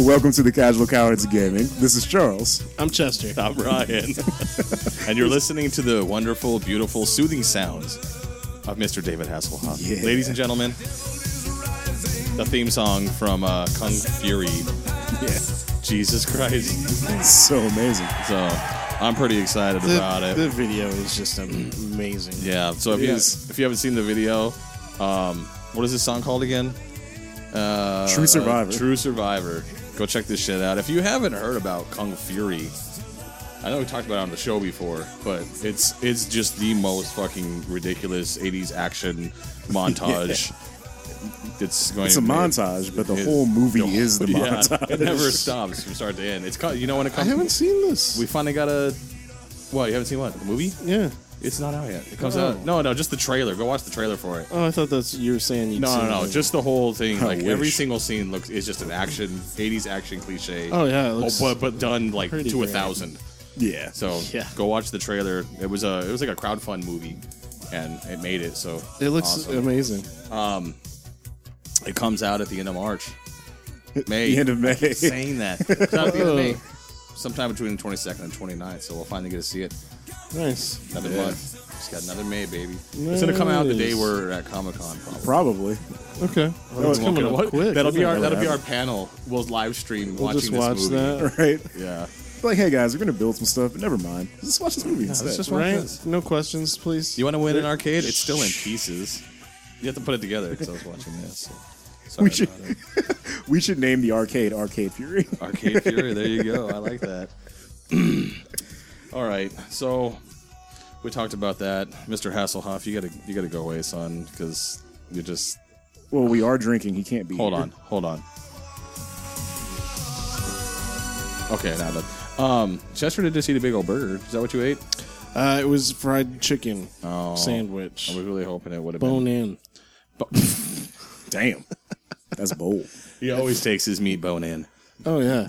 Welcome to the Casual Cowards of Gaming. This is Charles. I'm Chester. I'm Ryan. And you're listening to the wonderful, beautiful, soothing sounds of Mr. David Hasselhoff. Yeah. Ladies and gentlemen, the theme song from Kung Fury. Yeah. Jesus Christ. It's so amazing. So, I'm pretty excited about it. The video is just amazing. Yeah, so if you haven't seen the video, what is this song called again? True Survivor. True Survivor. Go check this shit out. If you haven't heard about Kung Fury, I know we talked about it on the show before, but it's just the most fucking ridiculous 80s action montage. Yeah. It's a montage, but the whole movie is the montage. It never stops from start to end. It's you know when it comes. I haven't seen this. We finally got a. What, you haven't seen what? The movie? Yeah. It's not out yet. It comes out. No, just the trailer. Go watch the trailer for it. Oh, I thought that's you were saying. No. Just the whole thing. I Like wish. every single scene is just an action 80s action cliche. Oh yeah, it looks but done like pretty to great. 1,000. Yeah. So Yeah. go watch the trailer. It was like a crowdfund movie, and it made it. So It looks awesome. amazing. It comes out at the end of March. May. The end of May. I'm saying that. It's out at the end of May. Sometime between the 22nd and 29th. So we'll finally get to see it. Nice. Another Yeah. month. Just got another May, baby. It's gonna come out the day Nice. we're at Comic-Con, probably. Probably. Okay. Well, it's coming up quick. That'll be isn't it? our panel. We'll live stream We'll watching just this watch movie. that. Right? Yeah. Like, hey guys, we're going to build some stuff, but never mind. Let's watch this movie instead. let's just watch Right? this. No questions, please. You want to win an arcade? It's still in pieces. You have to put it together because I was watching this. So. Sorry We should- about it. We should name the arcade Arcade Fury. Arcade Fury. There you go. I like that. All right. So we talked about that, Mr. Hasselhoff. You gotta go away, son, because you just Well, we are drinking. He can't be hold here. on. Okay, now that Chester did just eat a big old burger. Is that what you ate? It was fried chicken Oh, sandwich. I was really hoping it would have Bone been. in. Damn. That's bold. He always takes his meat bone in. Oh yeah.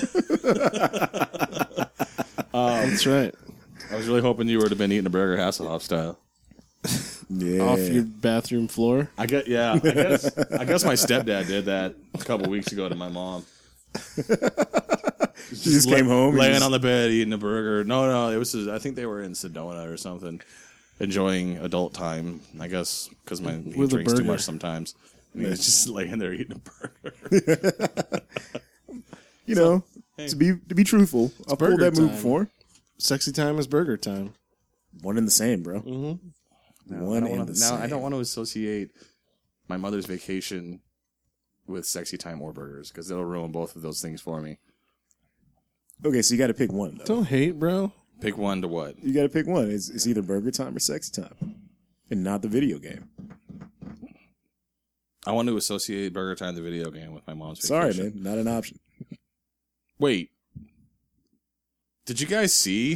That's right. I was really hoping you would have been eating a burger Hasselhoff style. Yeah. Off your bathroom floor. I guess my stepdad did that a couple weeks ago to my mom. She just came home. and laying just- on the bed eating a burger. No, it was. I think they were in Sedona or something, enjoying adult time. I guess because he With a drinks too burger. much sometimes. And he was just laying there eating a burger. You know, to be truthful, I've pulled burger that move time. before. Sexy time is burger time. One and the same, bro. Mm-hmm. One and the same. I don't want to associate my mother's vacation with sexy time or burgers because it'll ruin both of those things for me. Okay, so you got to pick one, though. Don't hate, bro. Pick one to what? You got to pick one. It's either burger time or sexy time, and not the video game. I want to associate Burger Time, the video game, with my mom's Sorry, vacation. man, not an option. Wait. Did you guys see?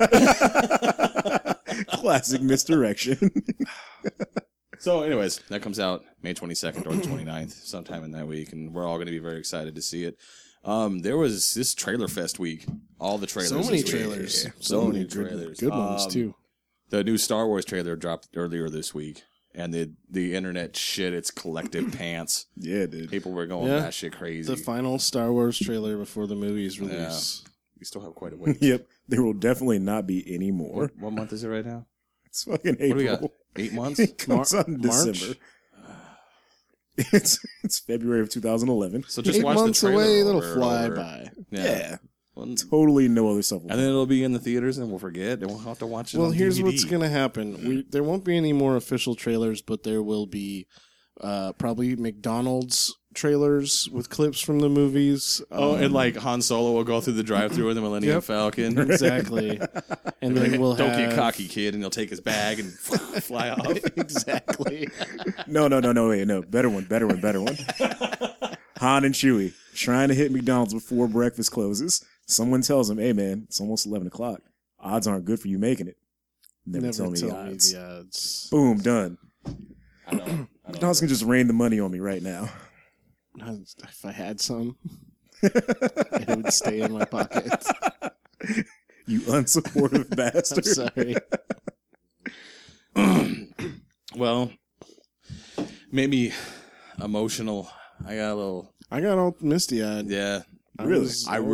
Classic misdirection. So, anyways, that comes out May 22nd or the 29th, sometime in that week, and we're all going to be very excited to see it. There was this Trailer Fest week. All the trailers. So many this week. trailers. Yeah, So many many trailers. Good ones too. The new Star Wars trailer dropped earlier this week, and the internet shit its collective pants. Yeah, dude. People were going Yeah. batshit crazy. The final Star Wars trailer before the movie's release. We still have quite a ways. Yep, there will definitely not be any more. What month is it right now? It's fucking What do we got? April. 8 months? It comes out in March? December. It's February of 2011. So just 8 watch months the trailer away, that'll over and fly over. by. Yeah. Well, Totally no other stuff. and then it'll be in the theaters, and we'll forget, and we'll have to watch it. Well, on here's DVD. what's gonna happen. There won't be any more official trailers, but there will be probably McDonald's trailers with clips from the movies. Oh, and like Han Solo will go through the drive-through in the Millennium Yep. Falcon. Exactly. And then we'll Don't have get cocky, kid, and he'll take his bag and fly off. exactly. No, wait, no. Better one. Han and Chewie trying to hit McDonald's before breakfast closes. Someone tells him, hey, man, it's almost 11 o'clock. Odds aren't good for you making it. Never tell me the odds. the odds. Boom, done. I don't McDonald's can just rain the money on me right now. If I had some, it would stay in my pocket. You unsupportive I'm bastard. sorry. Well, maybe emotional. I got I got all misty eyed. yeah. Really?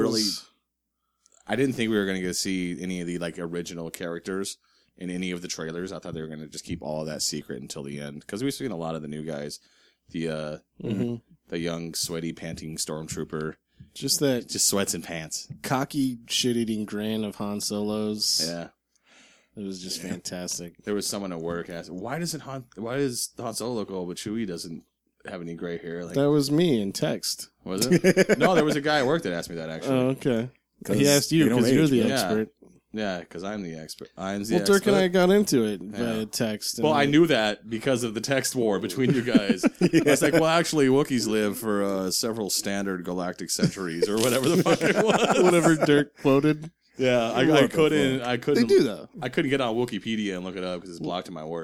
I didn't think we were going to get to see any of the like original characters in any of the trailers. I thought they were going to just keep all of that secret until the end because we've seen a lot of the new guys, the young, sweaty, panting stormtrooper, just sweats and pants, cocky, shit-eating grin of Han Solo's. Yeah, it was just fantastic. There was someone at work asked, "Why does Han Solo look old, but Chewie doesn't have any gray hair?" Like, that was me in text. Was it? No, there was a guy at work that asked me that actually. Oh, okay. He asked you because you're the expert. Yeah, because I'm the expert. Well, Dirk and I got into it via text. Well, I knew that because of the text war between you guys. I was like, well, actually, Wookiees live for several standard galactic centuries or whatever the fuck it was. Whatever Dirk quoted. Yeah, I couldn't. They do though. I couldn't get on Wikipedia and look it up because it's blocked in my work.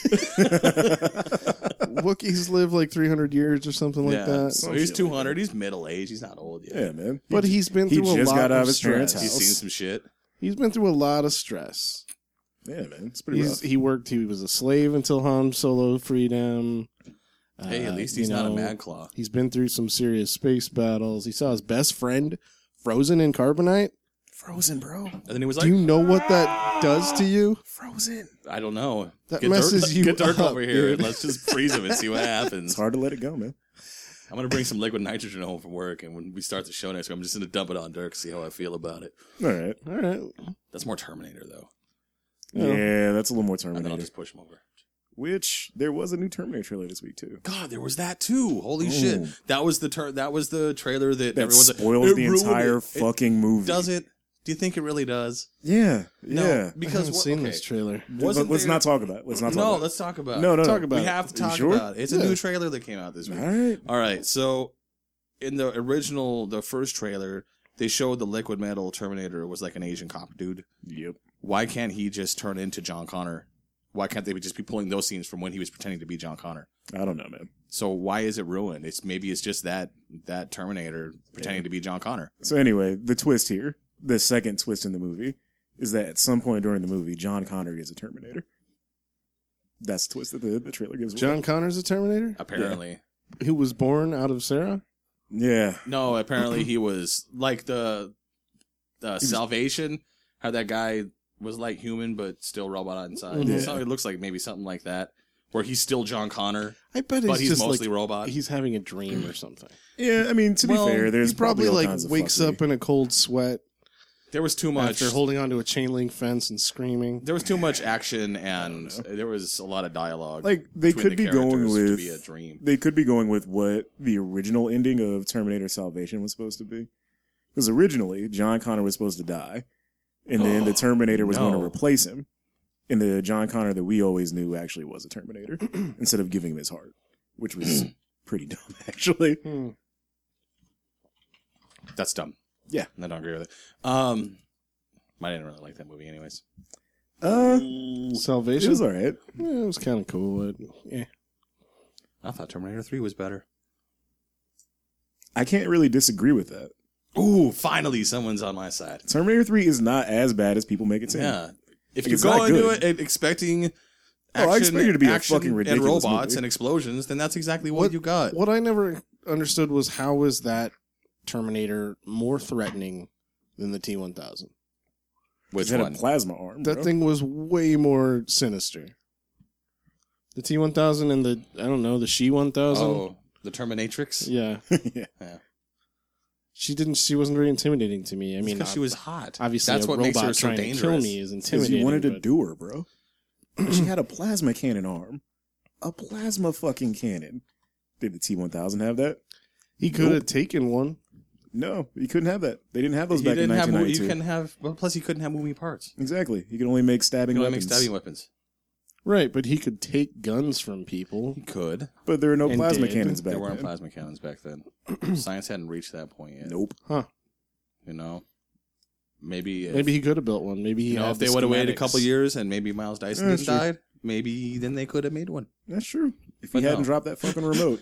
Wookiees live like 300 years or something like that. So he's 200. He's middle aged. He's not old yet. Yeah, man. But he's been through a lot just got out of his stress. parents' house. He's seen some shit. He's been through a lot of stress. Yeah, man. It's pretty rough. He was a slave until Han Solo freed him. Hey, at least he's not a mad claw. He's been through some serious space battles. He saw his best friend frozen in carbonite. Frozen, bro. And then he was like, do you know what that does to you? Frozen. I don't know. That messes you Get Dirk up, over here. dude. Let's just freeze him and see what happens. It's hard to let it go, man. I'm going to bring some liquid nitrogen home from work, and when we start the show next week, I'm just going to dump it on Dirk, see how I feel about it. All right. That's more Terminator, though. Yeah, that's a little more And then I'll Terminator. just push him over. Which, there was a new Terminator trailer this week, too. God, there was that too. Holy shit! That was the trailer that That everyone's spoils like, the entire fucking movie. Does it? Do you think it really does? Yeah. No, Yeah. because I haven't seen this trailer. Let's not talk about it. Let's not talk about it. Let's talk about it. No. Talk about we it. have to You talk sure? about it. It's a new trailer that came out this week. All right. All right, so in the first trailer, they showed the liquid metal Terminator was like an Asian cop dude. Yep. Why can't he just turn into John Connor? Why can't they just be pulling those scenes from when he was pretending to be John Connor? I don't know, man. So why is it ruined? Maybe it's just that Terminator pretending to be John Connor. So anyway, the twist here, the second twist in the movie, is that at some point during the movie, John Connor is a Terminator. That's the twist that the trailer gives away. John Connor's a Terminator? Apparently. Who was born out of Sarah? Yeah. No, apparently he was like the Salvation, how that guy was like human but still robot inside. Yeah. So it looks like maybe something like that, where he's still John Connor, I bet but he's just mostly like, robot. he's having a dream or something. Yeah, I mean, to be fair, there's he probably all like kinds of wakes fuckery. up in a cold sweat There was too much. after holding onto a chain link fence and screaming. There was too much action, and there was a lot of dialogue. Like, they between could the be going characters with... to be a dream. They could be going with what the original ending of Terminator Salvation was supposed to be. Because originally, John Connor was supposed to die, and then the Terminator was going to replace him. And the John Connor that we always knew actually was a Terminator, instead of giving him his heart, which was pretty dumb, actually. That's dumb. Yeah. I don't agree with it. I didn't really like that movie, anyways. Salvation? It was alright. Yeah, it was kind of cool. But, yeah. I thought Terminator 3 was better. I can't really disagree with that. Ooh, finally someone's on my side. Terminator 3 is not as bad as people make it seem. Yeah. If Like, you it's go not into good. it expecting I expect it to be a action fucking ridiculous and robots movie. and explosions, then that's exactly what you got. What I never understood was how is that Terminator more threatening than the T-1000? Which It had one? a plasma arm, That bro. thing was way more sinister. The T-1000 and the, I don't know, the She-1000? Oh, the Terminatrix? Yeah. Yeah. She wasn't very intimidating to me. I mean, Because she was hot. obviously That's a what robot makes her so trying to dangerous. kill me is Because intimidating. you wanted to but- do her, bro. She had a plasma cannon arm. A plasma fucking cannon. Did the T-1000 have that? He could have taken one. No, he couldn't have that. They didn't have those He back in didn't have. You 1992. couldn't have. Well, plus he couldn't have moving parts. Exactly. He could only make He stabbing could only make weapons. stabbing weapons. Right, but he could take guns from people. He could. But there were no And plasma did. cannons back There weren't then. plasma cannons back then. Science hadn't reached that point yet. Nope. You know, maybe Maybe he could have built one. Maybe he you know had if they the would have waited a schematics. couple years and maybe Miles Dyson That's didn't true. died, maybe then they could have made one. That's true. If But he hadn't no. dropped that fucking remote.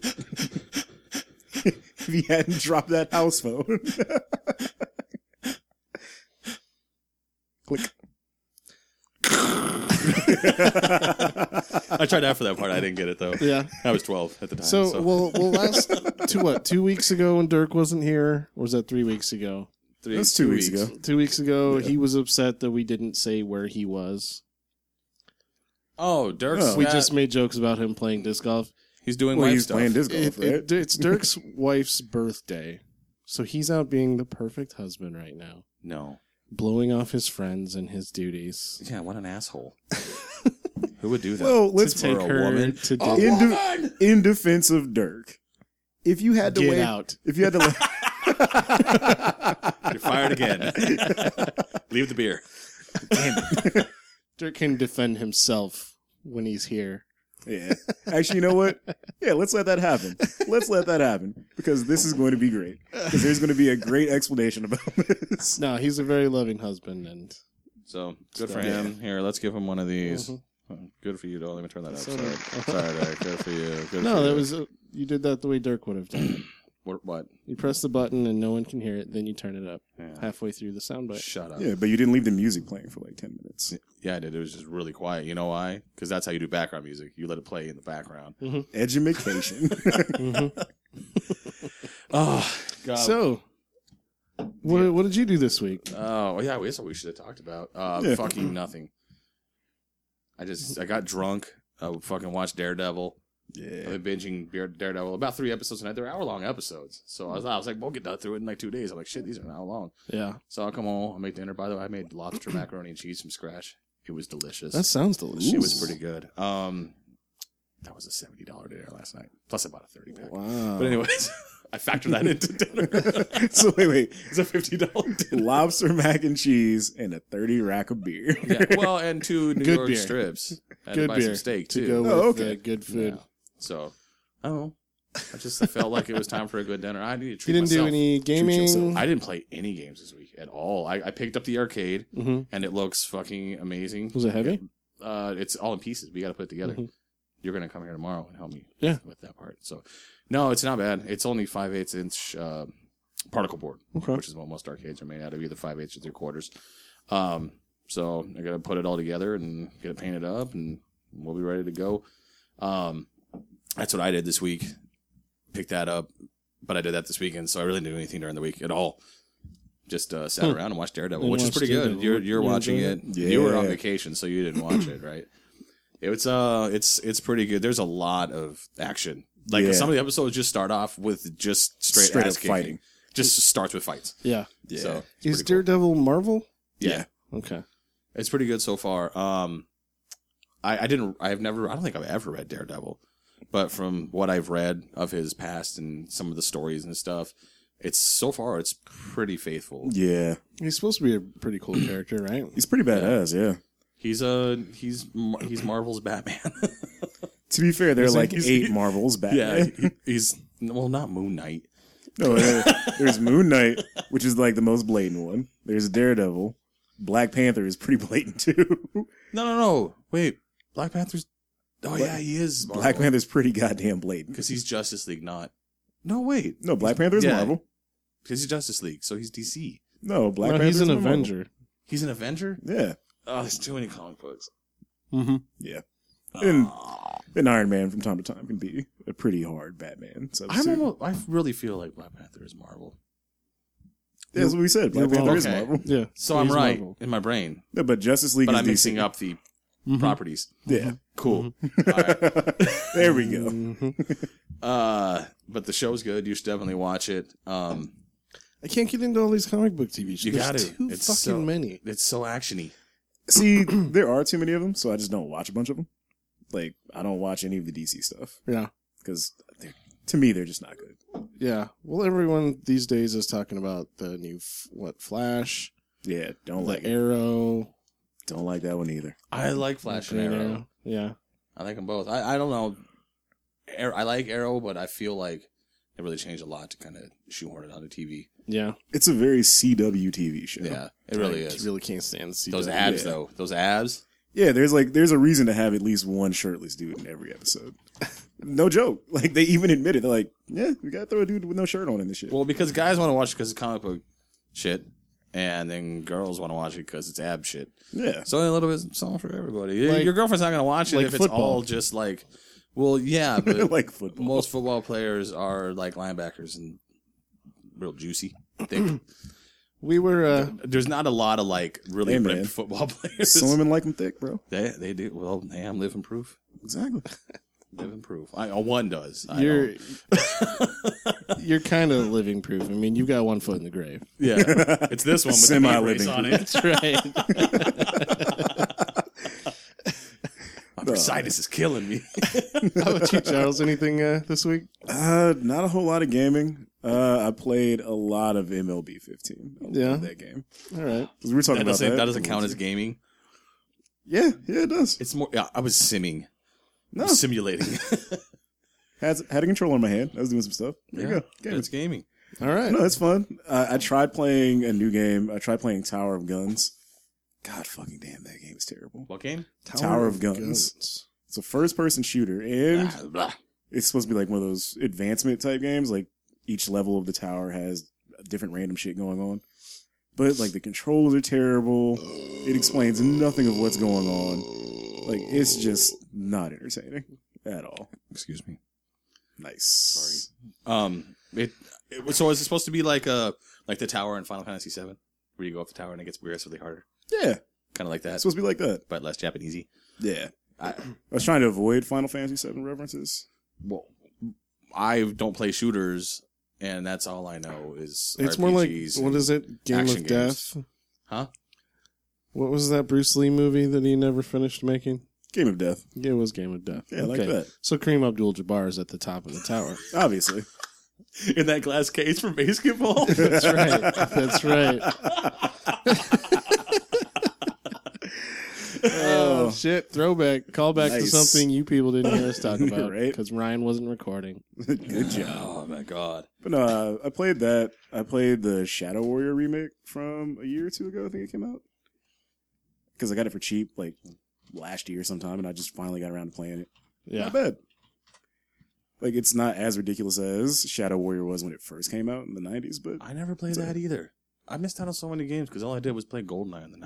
If he hadn't dropped that house phone. Click. I tried after that part. I didn't get it though. Yeah. I was 12 at the time. So, well, last 2 weeks ago when Dirk wasn't here? Or was that 3 weeks ago? That's 2 weeks ago. 2 weeks ago, Yeah. he was upset that we didn't say where he was. Oh, Dirk's. We just made jokes about him playing disc golf. He's doing Well, life he's stuff. playing disc golf, right? It's Dirk's wife's birthday. So he's out being the perfect husband right now. No. Blowing off his friends and his duties. Yeah, what an asshole. Who would do that? Well, let's To take a her woman? to Oh, dinner. in defense of Dirk, if you had to Get wait, out. if you had to, You're fired again. Leave the beer. Dirk can defend himself when he's here. yeah. Actually, you know what? Yeah, let's let that happen. Let's let that happen because this is going to be great. Because there's going to be a great explanation about this. No, he's a very loving husband, and So, good for Yeah. him. Here, let's give him one of these. Mhm. Good for you, though. Let me turn that up. So- Sorry, Dirk. Good for you. Good no, for that you. was you did that the way Dirk would have done it. What? You press the button and no one can hear it, then you turn it up Yeah. halfway through the soundbite. Shut up. Yeah, but you didn't leave the music playing for like 10 minutes. Yeah, I did. It was just really quiet. You know why? Because that's how you do background music. You let it play in the background. Education. Oh, God. So, what did you do this week? Oh, yeah, that's what we should have talked about. Yeah. Fucking nothing. I got drunk. I fucking watched Daredevil. Yeah. I've been binging Daredevil. About 3 episodes a night. They're hour-long episodes. So I was like, we'll get done through it in like 2 days. I'm like, shit, these are an hour long. Yeah, So I'll come home. I'll make dinner. By the way, I made lobster macaroni and cheese from scratch. It was delicious. that sounds delicious. It was pretty good. That was a $70 dinner last night. Plus I bought a 30-pack. Wow. But anyways, I factored that into dinner. So wait. It's a $50 dinner. Lobster mac and cheese and a 30 rack of beer. Yeah, well, and 2 New Good York beer. strips. I had Good to buy beer some steak, to too. go with Oh, okay. good food. Yeah. So, I don't know. I felt like it was time for a good dinner. I need to treat You didn't myself. do any gaming. yourself. I didn't play any games this week at all. I picked up the arcade, Mhm. and it looks fucking amazing. Was it heavy? It's all in pieces. We got to put it together. Mhm. You're going to come here tomorrow and help me Yeah. with that part. So, no, it's not bad. It's only 5/8 inch particle board, Okay. which is what most arcades are made out of, either 5/8 or 3/4. So I got to put it all together and get it painted up, and we'll be ready to go. That's what I did this week. Picked that up, but I did that this weekend, so I really didn't do anything during the week at all. Just sat around and watched Daredevil, And which is watched pretty good. Daredevil. You're You watching it. enjoyed You were on Yeah. vacation, so you didn't watch it, right? It's pretty good. There's a lot of action. Like Yeah. some of the episodes just start off with just straight Straight ass up kicking. fighting. Just starts with fights. Yeah. Yeah. So Is it's pretty cool. Daredevil Marvel? Yeah. Okay. It's pretty good so far. I don't think I've ever read Daredevil, but from what I've read of his past and some of the stories and stuff, it's pretty faithful. Yeah. He's supposed to be a pretty cool character, right? He's pretty badass, yeah. He's Marvel's Batman. To be fair, there are like He's- 8 Marvels back yeah, then. he's not Moon Knight. No, there's Moon Knight, which is like the most blatant one. There's Daredevil. Black Panther is pretty blatant too. No. Wait, Black Panther's. Oh yeah, he is. Black Panther's pretty goddamn blatant. because he's Justice League, not. No, wait, No, Black Panther is Yeah. Marvel. because he's Justice League, so he's DC. No, Black No, Panther. he's an Avenger. He's an Avenger. Yeah, Oh, there's too many comic books. Mm-hmm. yeah. And Iron Man from time to time can be a pretty hard Batman. I really feel like Black Panther is Marvel. Yeah, that's what we said. Black You're Panther wrong. is Okay. Marvel. Yeah. So I'm He's right Marvel. in my brain, No, but Justice League but is I'm DC. mixing up the properties. Yeah, Cool. All right. there we go. Mhm. But the show's good. You should definitely watch it. I can't get into all these comic book TV shows. You got There's to. too It's fucking so many. It's so actiony. See, there are too many of them, so I just don't watch a bunch of them. Like, I don't watch any of the DC stuff Yeah. because to me they're just not good. Yeah. Well, everyone these days is talking about the new Flash, Yeah, don't the like it. Arrow, Don't like that one either. I like Flash and Green Arrow. Yeah. I like them both. I don't know. I like Arrow, but I feel like it really changed a lot to kind of shoehorn it onto TV. Yeah. It's a very CW TV show. Yeah, it really I is. really can't stand CW. Those abs, Yeah. though. Those abs. Yeah, there's a reason to have at least one shirtless dude in every episode. No joke. Like they even admit it. They're like, yeah, we gotta throw a dude with no shirt on in this shit. Well, because guys want to watch it because it's comic book shit, and then girls want to watch it because it's ab shit. Yeah. So a little bit something for everybody. Like- Your girlfriend's not going to watch it like if football. it's all just like Well, yeah, but like football. most football players are like linebackers and real juicy, thick. We were. There's not a lot of like really Hey, man. ripped football players. Some women like them thick, bro. They do. Well, hey, I'm living proof. Exactly. Living proof. One does. I You're don't. you're kind of living proof. I mean, you got one foot in the grave. Yeah, it's this one with the meat race Semi-living on proof. it. Right. Bursitis is killing me. How about you, Charles? Anything this week? Not a whole lot of gaming. I played a lot of MLB 15. I Yeah. love that game. All right. 'Cause we were talking about that. That doesn't count as gaming. Yeah, it does. It's more. Yeah, I was simming. No, Simulating. had a controller in my hand. I was doing some stuff. There you go. Gaming. It's gaming. All right. No, it's fun. I tried playing a new game. I tried playing Tower of Guns. God fucking damn, that game is terrible. What game? Tower of Guns. It's a first-person shooter, and Blah. it's supposed to be like one of those advancement type games. Like each level of the tower has different random shit going on. But like the controls are terrible. It explains nothing of what's going on. Like it's just not entertaining at all. Excuse me. Nice. Sorry. So is it supposed to be like the tower in Final Fantasy VII, where you go up the tower and it gets progressively harder, Yeah, kind of like that, it's supposed to be like that. but less Japanesey. Yeah. I I was trying to avoid Final Fantasy VII references. well, I don't play shooters, and that's all I know is It's RPGs more like, what and is it? Game action of games. Death? Huh? What was that Bruce Lee movie that he never finished making? Game of Death. Yeah, it was Game of Death. Yeah, like that. So Kareem Abdul-Jabbar is at the top of the tower. Obviously. In that glass case for basketball. That's right. That's right. Oh, shit. Throwback. Callback to Nice. something you people didn't hear us talk about. Right. Because Ryan wasn't recording. Good job. Oh my god. But no, I played that. I played the Shadow Warrior remake from a year or two ago. I think it came out. Because I got it for cheap, like last year sometime, and I just finally got around to playing it. Yeah. Not bad. Like it's not as ridiculous as Shadow Warrior was when it first came out in the 90s, but I never played that either. I missed out on so many games because all I did was play GoldenEye in the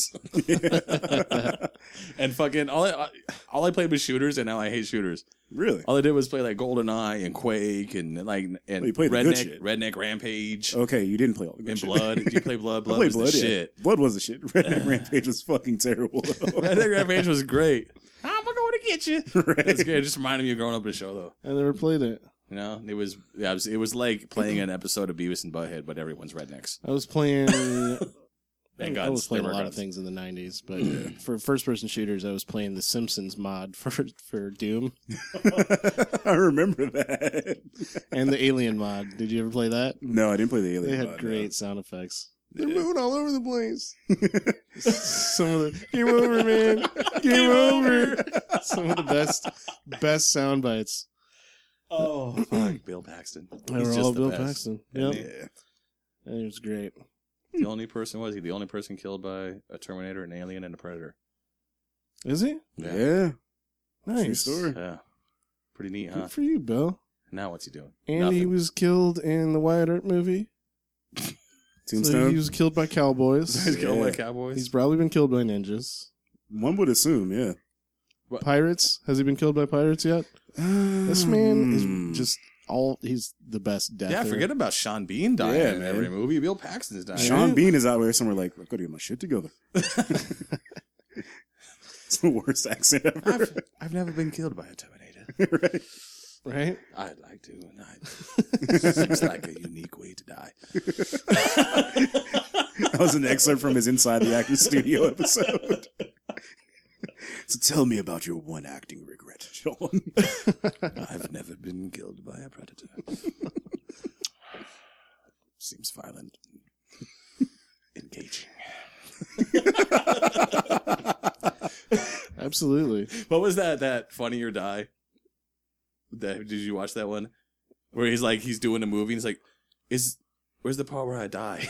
90s. And fucking all I played was shooters, and now I hate shooters. really? All I did was play like GoldenEye and Quake and you played the good Redneck shit. Redneck Rampage Okay, you didn't play all the good and shit. Blood. Did you play Blood? I Blood played was Blood, the yeah. shit. Blood was the shit. Redneck Rampage was fucking terrible, though. Redneck Rampage was great. I'm going to get you. Right. That's good. It just reminded me of growing up in the show, though. I never played it. You know, it was like playing an episode of Beavis and Butthead, but everyone's rednecks. I was playing... And I was guns. playing a There were lot of guns. things in the 90s, but for first-person shooters, I was playing the Simpsons mod for Doom I remember that. and the Alien mod. Did you ever play that? No, I didn't play the Alien. They had mod, great sound effects. Yeah. They're moving all over the place. Some of the game over, man. Game over. Some of the best sound bites. Oh, fuck. Bill Paxton. They He's were just all the Bill best. Paxton. And Yep. Yeah. And it was great. The only person was he the only person killed by a Terminator, an alien, and a Predator? Is he? Yeah. True Nice. story. Yeah. Pretty neat, huh? Good for you, Bill. Now what's he doing? And Nothing. he was killed in the Wyatt Earp movie. So Tombstone. he was killed by cowboys. He's killed by Yeah. cowboys. He's probably been killed by ninjas. One would assume, yeah. Pirates? Has he been killed by pirates yet? This man Hmm. is just he's the best death. yeah, forget about Sean Bean dying Yeah, in man. every movie. Bill Paxton's dying. Sean Bean is out there somewhere like, I've got to get my shit together. It's the worst accent ever. I've never been killed by a Terminator. Right? Right? I'd like to, and seems like a unique way to die. That was an excerpt from his Inside the Actors Studio episode. So tell me about your one acting regret, Sean. I've never been killed by a predator. Seems violent. Engaging. Absolutely. What was that Funny or Die? Did you watch that one? Where he's doing a movie and he's like, where's the part where I die?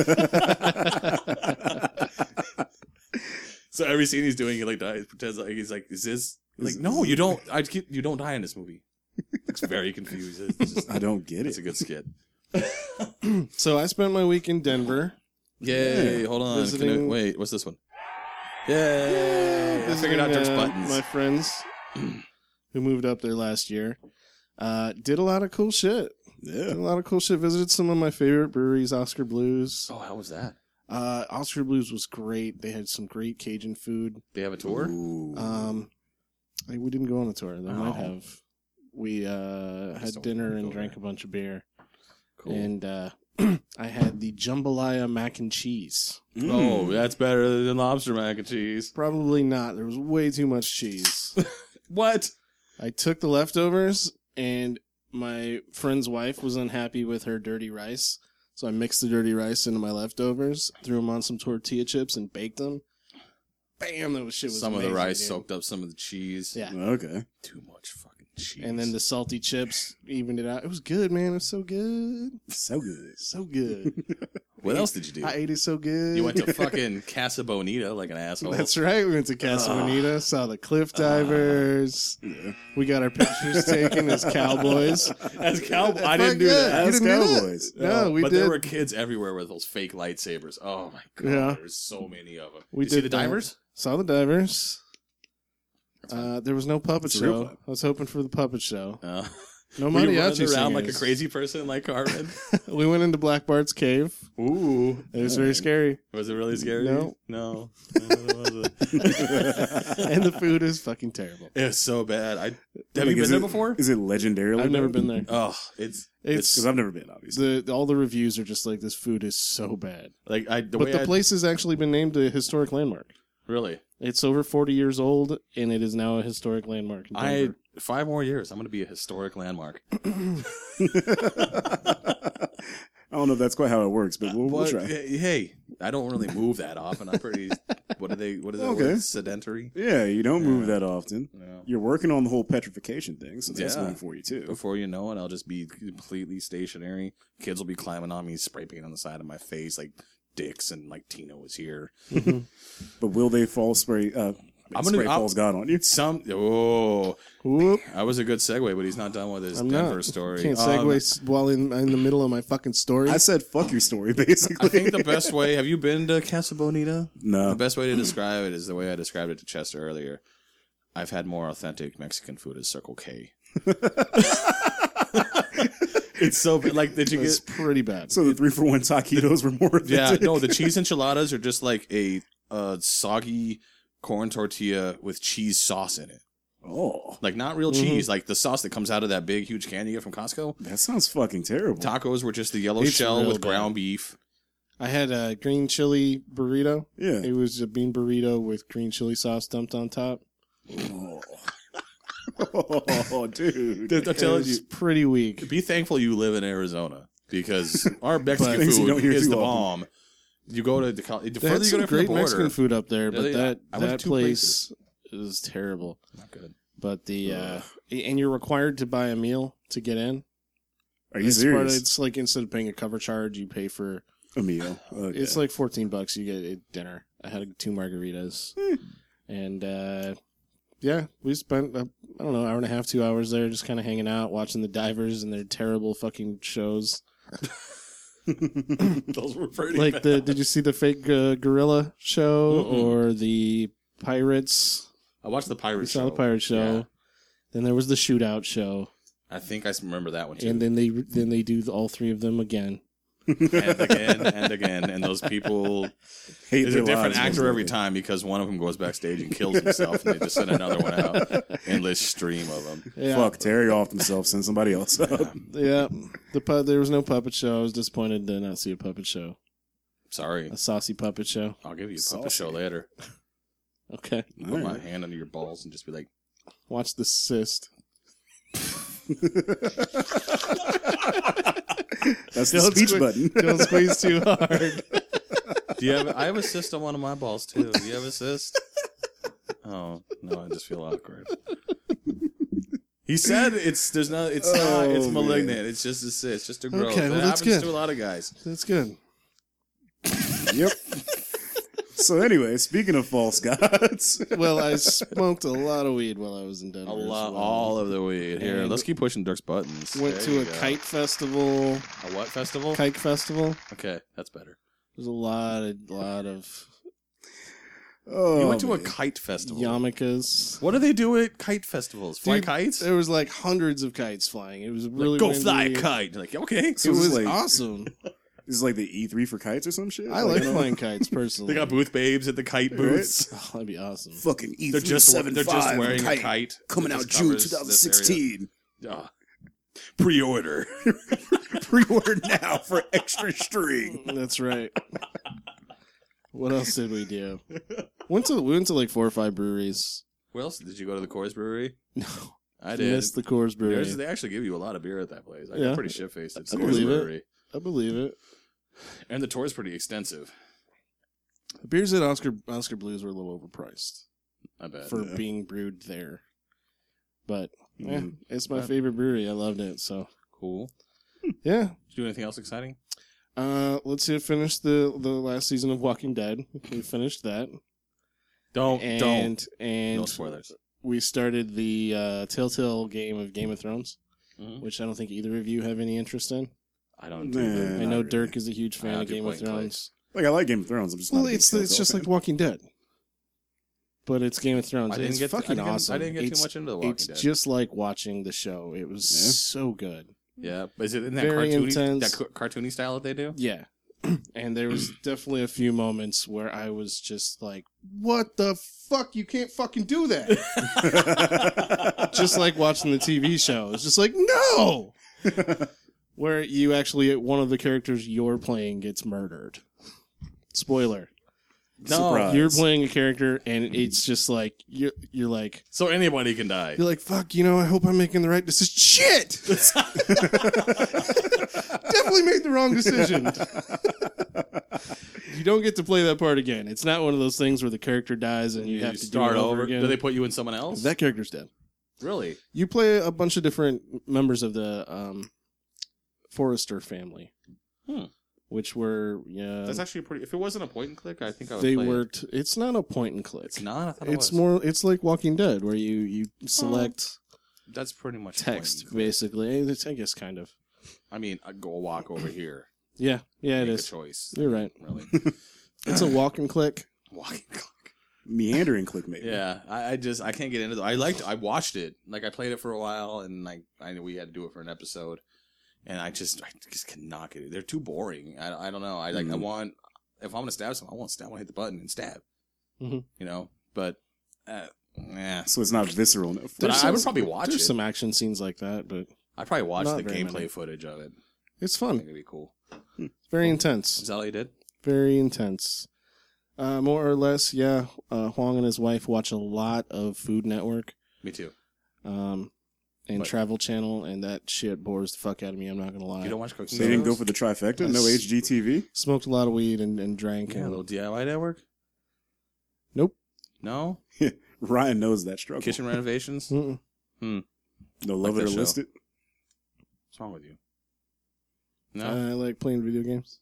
So every scene he's doing, he like dies, pretends like he's like, is this like, no, you don't. You don't die in this movie. Looks very confused. It's just, I don't get it's it. a good skit. So I spent my week in Denver. Yay! Hold on. Visiting- Wait, what's this one? Yay! I figured out there's visiting, buttons. My friends. who moved up there last year. Did a lot of cool shit. Yeah. Visited some of my favorite breweries, Oscar Blues. Oh, how was that? Oscar Blues was great. They had some great Cajun food. They have a tour? Ooh. We didn't go on a tour. They might have. We had don't dinner wanna and go drank there. a bunch of beer. Cool. And I had the jambalaya mac and cheese. Oh, that's better than lobster mac and cheese. Probably not. There was way too much cheese. What? I took the leftovers, and my friend's wife was unhappy with her dirty rice. So I mixed the dirty rice into my leftovers, threw them on some tortilla chips, and baked them. Bam! That shit was Some of amazing, the rice dude. soaked up some of the cheese. Yeah. Okay. Too much fucking cheese. And then the salty chips evened it out. It was good, man. It was so good. So good. So good. What else did you do? I ate it so good. You went to fucking Casa Bonita like an asshole. That's right. We went to Casa Bonita, saw the cliff divers. Yeah. We got our pictures taken as cowboys. As cowboy, I Fuck didn't do yeah. that. You As didn't do that? cowboys. No, we but did. there were kids everywhere with those fake lightsabers. Oh my god, Yeah. there's so many of them. We you see the did that. divers? Saw the divers. There was no puppet It's a real show. vibe. I was hoping for the puppet show. Were No you running mariachi around like a singers. crazy person like Carmen? We went into Black Bart's cave. Ooh, It was very scary. was it really scary? No. no, it wasn't. And the food is fucking terrible. It was so bad. Have Like, you been is there it- before? Is it legendarily? I've never been there. Oh, it's It's Because I've never been, obviously. all the reviews are just like, this food is so bad. like the But way the place has actually been named a historic landmark. really. It's over 40 years old, and it is now a historic landmark in Denver. 5 more years. I'm going to be a historic landmark. I don't know if that's quite how it works, but we'll But, try. hey, I don't really move that often. I'm pretty. What is that Okay. word? Sedentary. Yeah, you don't move that often. Yeah. You're working on the whole petrification thing, so that's Yeah. going for you too. Before you know it, I'll just be completely stationary. Kids will be climbing on me, spray paint on the side of my face, like dicks, and like Tino is here. But will they fall spray? Spray falls God on you. Whoop. That was a good segue, but he's not done with his I'm Denver not. story. Can't segue while in the middle of my fucking story. I said, "Fuck your story," basically. I think the best way. Have you been to Casa Bonita? No. The best way to describe it is the way I described it to Chester earlier. I've had more authentic Mexican food at Circle K. It's so bad. Like, did you It's get? pretty bad. So the 3-for-1 taquitos were more. Yeah, authentic. no. The cheese enchiladas are just like a soggy corn tortilla with cheese sauce in it. Oh, Like, not real cheese, like the sauce that comes out of that big, huge can you get from Costco. that sounds fucking terrible. Tacos were just the yellow It's shell real with bad. ground beef. I had a green chili burrito. Yeah. It was a bean burrito with green chili sauce dumped on top. Oh, oh dude. I'm It telling was you, pretty weak. be thankful you live in Arizona because our Mexican Things you don't food hear is too the often. bomb. You go to the the They further had you some go from the great border, Mexican food up there, but Yeah, I went that to 2 place is terrible. Not good. But and you're required to buy a meal to get in. Are you It's serious? it's like instead of paying a cover charge, you pay for. A meal. Okay. It's like $14. You get a dinner. I had 2 margaritas, and yeah, we spent I don't know, hour and a half, 2 hours there, just kind of hanging out, watching the divers and their terrible fucking shows. Those were pretty Like bad. did you see the fake gorilla show or the pirates? I watched the We pirate saw show. the pirate show. Yeah. Then there was the shootout show, I think I remember that one too. and then they do all 3 of them again. and again, and those people. Hate There's their a different lives, actor don't every they? time because one of them goes backstage and kills himself, and they just send another one out. Endless stream of them. Yeah, Fuck, Terry off himself, send somebody else up. yeah. There was no puppet show. I was disappointed to not see a puppet show, Sorry, a saucy puppet show. I'll give you a puppet Saucy. show later. Okay, Put All my right. hand under your balls and just be like, watch the cyst. That's the Don't speech squeeze- button. Don't squeeze too hard. "Do you have?" I have a cyst on one of my balls too. Do you have a cyst? Oh no, I just feel awkward. He said it's not Oh, malignant. man. It's just a cyst, it's just a growth. Okay, well, it that's happens good. to a lot of guys. That's good. Yep. So anyway, speaking of false gods, Well, I smoked a lot of weed while I was in Denver. A as lot, well. all of the weed. Here, And let's keep pushing Dirk's buttons. Went There to you a go. kite festival. A what festival? Kite festival. Okay, that's better. There's a lot of. Oh, You went to a man. kite festival. yarmulkes. What do they do at kite festivals? Fly Dude, kites? There was like hundreds of kites flying. It was really Like, go windy. fly a kite. You're like, okay. It So this was is like- awesome. This is like the E3 for kites or some shit. I like don't know. flying kites personally. They got booth babes at the kite booths. Oh, that'd be awesome. Fucking E3 They're just 75 they're just wearing a kite coming that out just June covers this 2016. area. Pre-order. Pre-order now for extra string. That's right. What else did we do? We went to like 4 or 5 breweries. Where else did you go to the Coors Brewery? No, I did. missed the Coors Brewery. They actually give you a lot of beer at that place. I Yeah. got pretty shit faced at I Coors believe it. Brewery, I believe it. and the tour is pretty extensive. The beers at Oscar Blues were a little overpriced I bet. for being brewed there, but Mhm. it's my favorite brewery. I loved it. So Cool. yeah. Did you do anything else exciting? Let's see. I finished the last season of Walking Dead. We finished that. Don't. And No spoilers. we started the Telltale game of Game of Thrones, Mhm. which I don't think either of you have any interest in. I don't. Nah. do I that. know Dirk is a huge fan I of do Game of point and click. Thrones. Like, I like Game of Thrones. I'm just Well, not a big it's Telltale just like fan. Walking Dead, but it's Game of Thrones. I didn't It's get. fucking I didn't, awesome. I didn't get It's- too much into the Walking It's Dead. just like watching the show. It was Yeah. so good. Yeah, but is it in that Very cartoony, intense. that cartoony style that they do? Yeah. And there was definitely a few moments where I was just like, what the fuck? You can't fucking do that. Just like watching the TV show. It's just like, no! Where you actually, one of the characters you're playing gets murdered. Spoiler. No. Surprise. You're playing a character and it's just like, you're like, So anybody can die. you're like, fuck, I hope I'm making the right decision. Shit! Definitely made the wrong decision. You don't get to play that part again. It's not one of those things where the character dies and you have to start do it over again. Do they put you in someone else? That character's dead. Really? You play a bunch of different members of the Forrester family, which were That's actually pretty. If it wasn't a point and click, I think I would. they play it. worked. It's not a point and click. It's not. I thought it It's was. more. It's like Walking Dead, where you select That's pretty much text, point and click. basically. It's, I guess, kind of. I mean, I'd go walk over here. Yeah, it Make is. a choice. You're right. Really. It's a walk and click. Walking click. Meandering click, maybe. Yeah, I can't get into it. I watched it. Like I played it for a while, and I knew we had to do it for an episode, and I just cannot get it. They're too boring. I don't know. I want, if I'm gonna stab someone, I want to stab. I want to hit the button and stab. Mhm. You know, but yeah. So it's not visceral enough. But I would probably watch There's it. some action scenes like that, but I'd probably watch not the very gameplay many. footage of it. it's I fun. think it'd be cool. Very intense. Is that all you did? Very intense. More or less, yeah. Huang and his wife watch a lot of Food Network Me too. and But- Travel Channel, and that shit bores the fuck out of me. I'm not gonna lie. You don't watch cooking. So they didn't go shows? for the trifecta? No Yes. HGTV? Smoked a lot of weed and drank. Yeah, a and- little DIY network. Nope. No Ryan knows that struggle. kitchen renovations. Mm-mm. No love Like it or that show. list it. What's wrong with you? No. I like playing video games.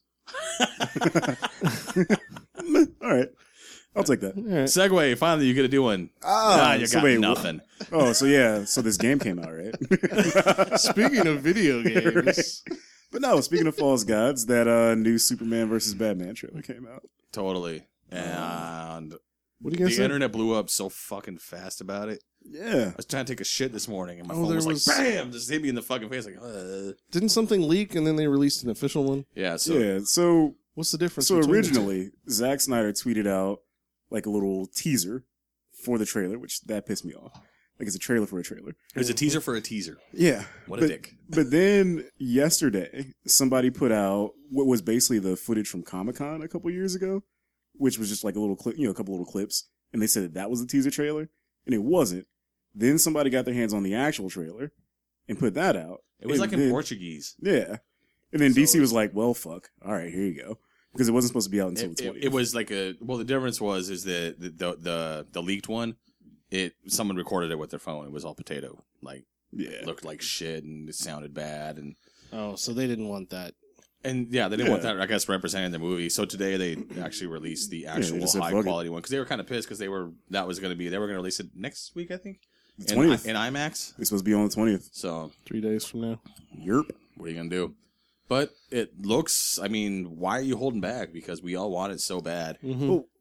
All right. I'll take that. All right. Segue. Finally, you get to do one. You so got wait, nothing. Oh, so yeah. So this game came out, right? Speaking of video games, But no, speaking of false gods, that new Superman versus Batman trailer came out. Totally. And what do you the guys think? internet blew up so fucking fast about it. Yeah. I was trying to take a shit this morning, and my Oh, phone there was, was- like, bam, just hit me in the fucking face. Like, Didn't something leak and then they released an official one? yeah. So Yeah. So What's the difference? So between the originally, Zack Snyder tweeted out like a little teaser for the trailer, which that pissed me off. Like it's a trailer for a trailer. it was a teaser for a teaser. Yeah. What a but, dick. But then yesterday, somebody put out what was basically the footage from Comic-Con a couple years ago, which was just like a little clip, a couple little clips, and they said that was the teaser trailer, and it wasn't. Then somebody got their hands on the actual trailer and put that out. It was And like in then- Portuguese. Yeah. And then So- DC was like, well, fuck. All right, here you go. Because it wasn't supposed to be out until the 20th. It was like the difference was the leaked one. Someone recorded it with their phone. It was all potato. Like Yeah. looked like shit and it sounded bad Oh, so they didn't want that. and yeah, they didn't want Yeah. that, I guess, representing the movie. So today they actually released the actual just said, high "Fuck it." quality one because they were kind of pissed because they were going to release it next week, I think, The in 20th. IMAX. It's supposed to be on the 20th. So 3 days from now. Yerp. what are you gonna do? But it looks. I mean, why are you holding back? Because we all want it so bad. Mm-hmm. Well,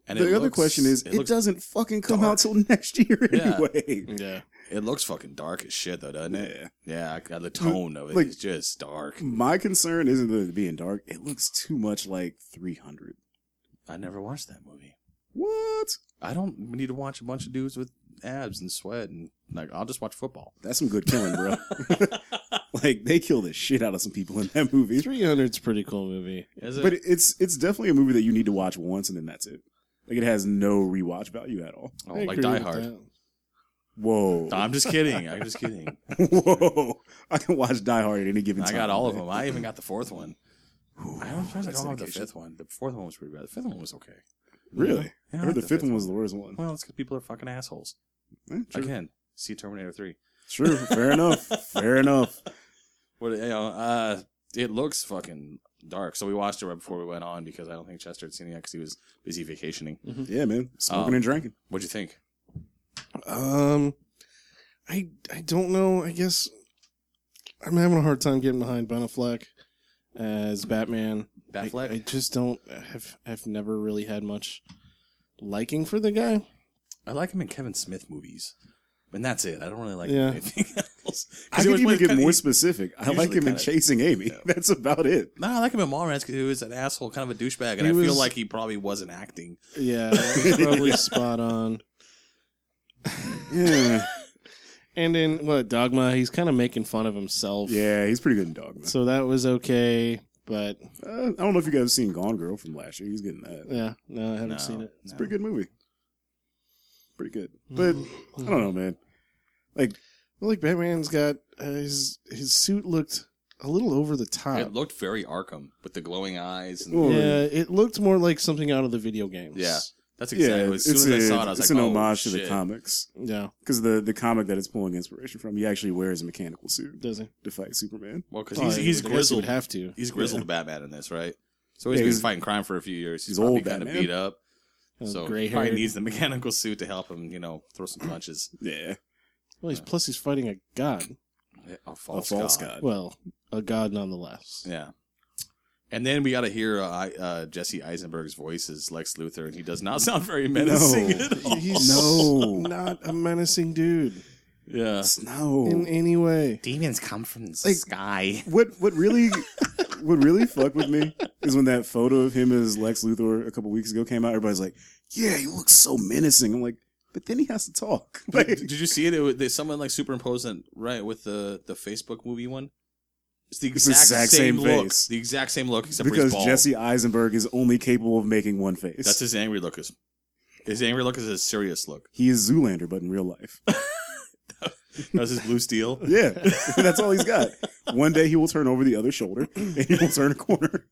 And the other question is, it doesn't fucking come out till next year anyway. Yeah. It looks fucking dark as shit, though, doesn't it? Yeah. Yeah, the tone of it is just dark. My concern isn't that it being dark. It looks too much like 300. I never watched that movie. What? I don't need to watch a bunch of dudes with abs and sweat, and like I'll just watch football. That's some good killing, bro. Like, they kill the shit out of some people in that movie. 300's a pretty cool movie. Is it? But it's definitely a movie that you need to watch once and then that's it. Like, it has no rewatch value at all. Oh, I like agree Die with Hard. that. Whoa. No, I'm just kidding. I'm just kidding. Whoa. I can watch Die Hard at any given I time. got all of them. I even got the fourth one. I don't That's have the dedication. fifth one. The fourth one was pretty bad. The fifth one was okay. Really? Yeah, I heard the fifth one was the worst one. Well, it's because people are fucking assholes. True. Again, see Terminator 3. True. Fair enough. Fair enough. What it looks fucking dark. So we watched it right before we went on because I don't think Chester had seen it yet because he was busy vacationing. Yeah, man. Smoking and drinking. What'd you think? I don't know. I guess I'm having a hard time getting behind Ben Affleck as Batman. Batfleck? I just don't I've never really had much liking for the guy. I like him in Kevin Smith movies. And that's it. I don't really like Yeah. him in anything else. I could even get more He's, specific. I like usually him in kinda- Chasing Amy. That's about it. No, I like him in Mallrats because he was an asshole, kind of a douchebag, and He I feel was- like he probably wasn't acting. Yeah, that's probably spot on. Yeah. And in Dogma, he's kind of making fun of himself. Yeah, he's pretty good in Dogma. So that was okay, but I don't know if you guys have seen Gone Girl from last year. He's getting that. yeah, no, I haven't No. seen it. It's a pretty good movie. Pretty good. But I don't know, man. Like, Well, like Batman's got his suit looked a little over the top. It looked very Arkham with the glowing eyes. And Well, Yeah, it looked more like something out of the video games. yeah, that's yeah, exactly. As soon as I saw it, I was it's like, an "Oh homage to shit." the comics. Yeah, Because the comic that it's pulling inspiration from, he actually wears a mechanical suit does he? to fight Superman. Well, because Oh, he's I guess he grizzled. would have to. He's grizzled Batman in this, right? So he's Yeah, been he's- fighting crime for a few years. he's probably old kind of Batman. beat up. Oh, So gray he probably hair. needs the mechanical suit to help him, throw some punches. Yeah. Well, plus he's fighting a god. A false, a false god. god. Well, a god nonetheless. Yeah. And then we got to hear Jesse Eisenberg's voice as Lex Luthor, and he does not sound very menacing at all. He's No. not a menacing dude Yeah. No. in any way. Demons come from the Like- sky. What really fucked with me is when that photo of him as Lex Luthor a couple weeks ago came out. Everybody's like, "Yeah, he looks so menacing." I'm like, but then he has to talk. Like, Did you see it? Someone like superimposed it right with the Facebook movie one. It's the It's the exact, exact same same look. face. The exact same look, except for because his bald. Jesse Eisenberg is only capable of making one face. That's his angry look. His angry look is his serious look. He is Zoolander, but in real life. That's his blue steel. Yeah, that's all he's got. One day he will turn over the other shoulder, and he will turn a corner.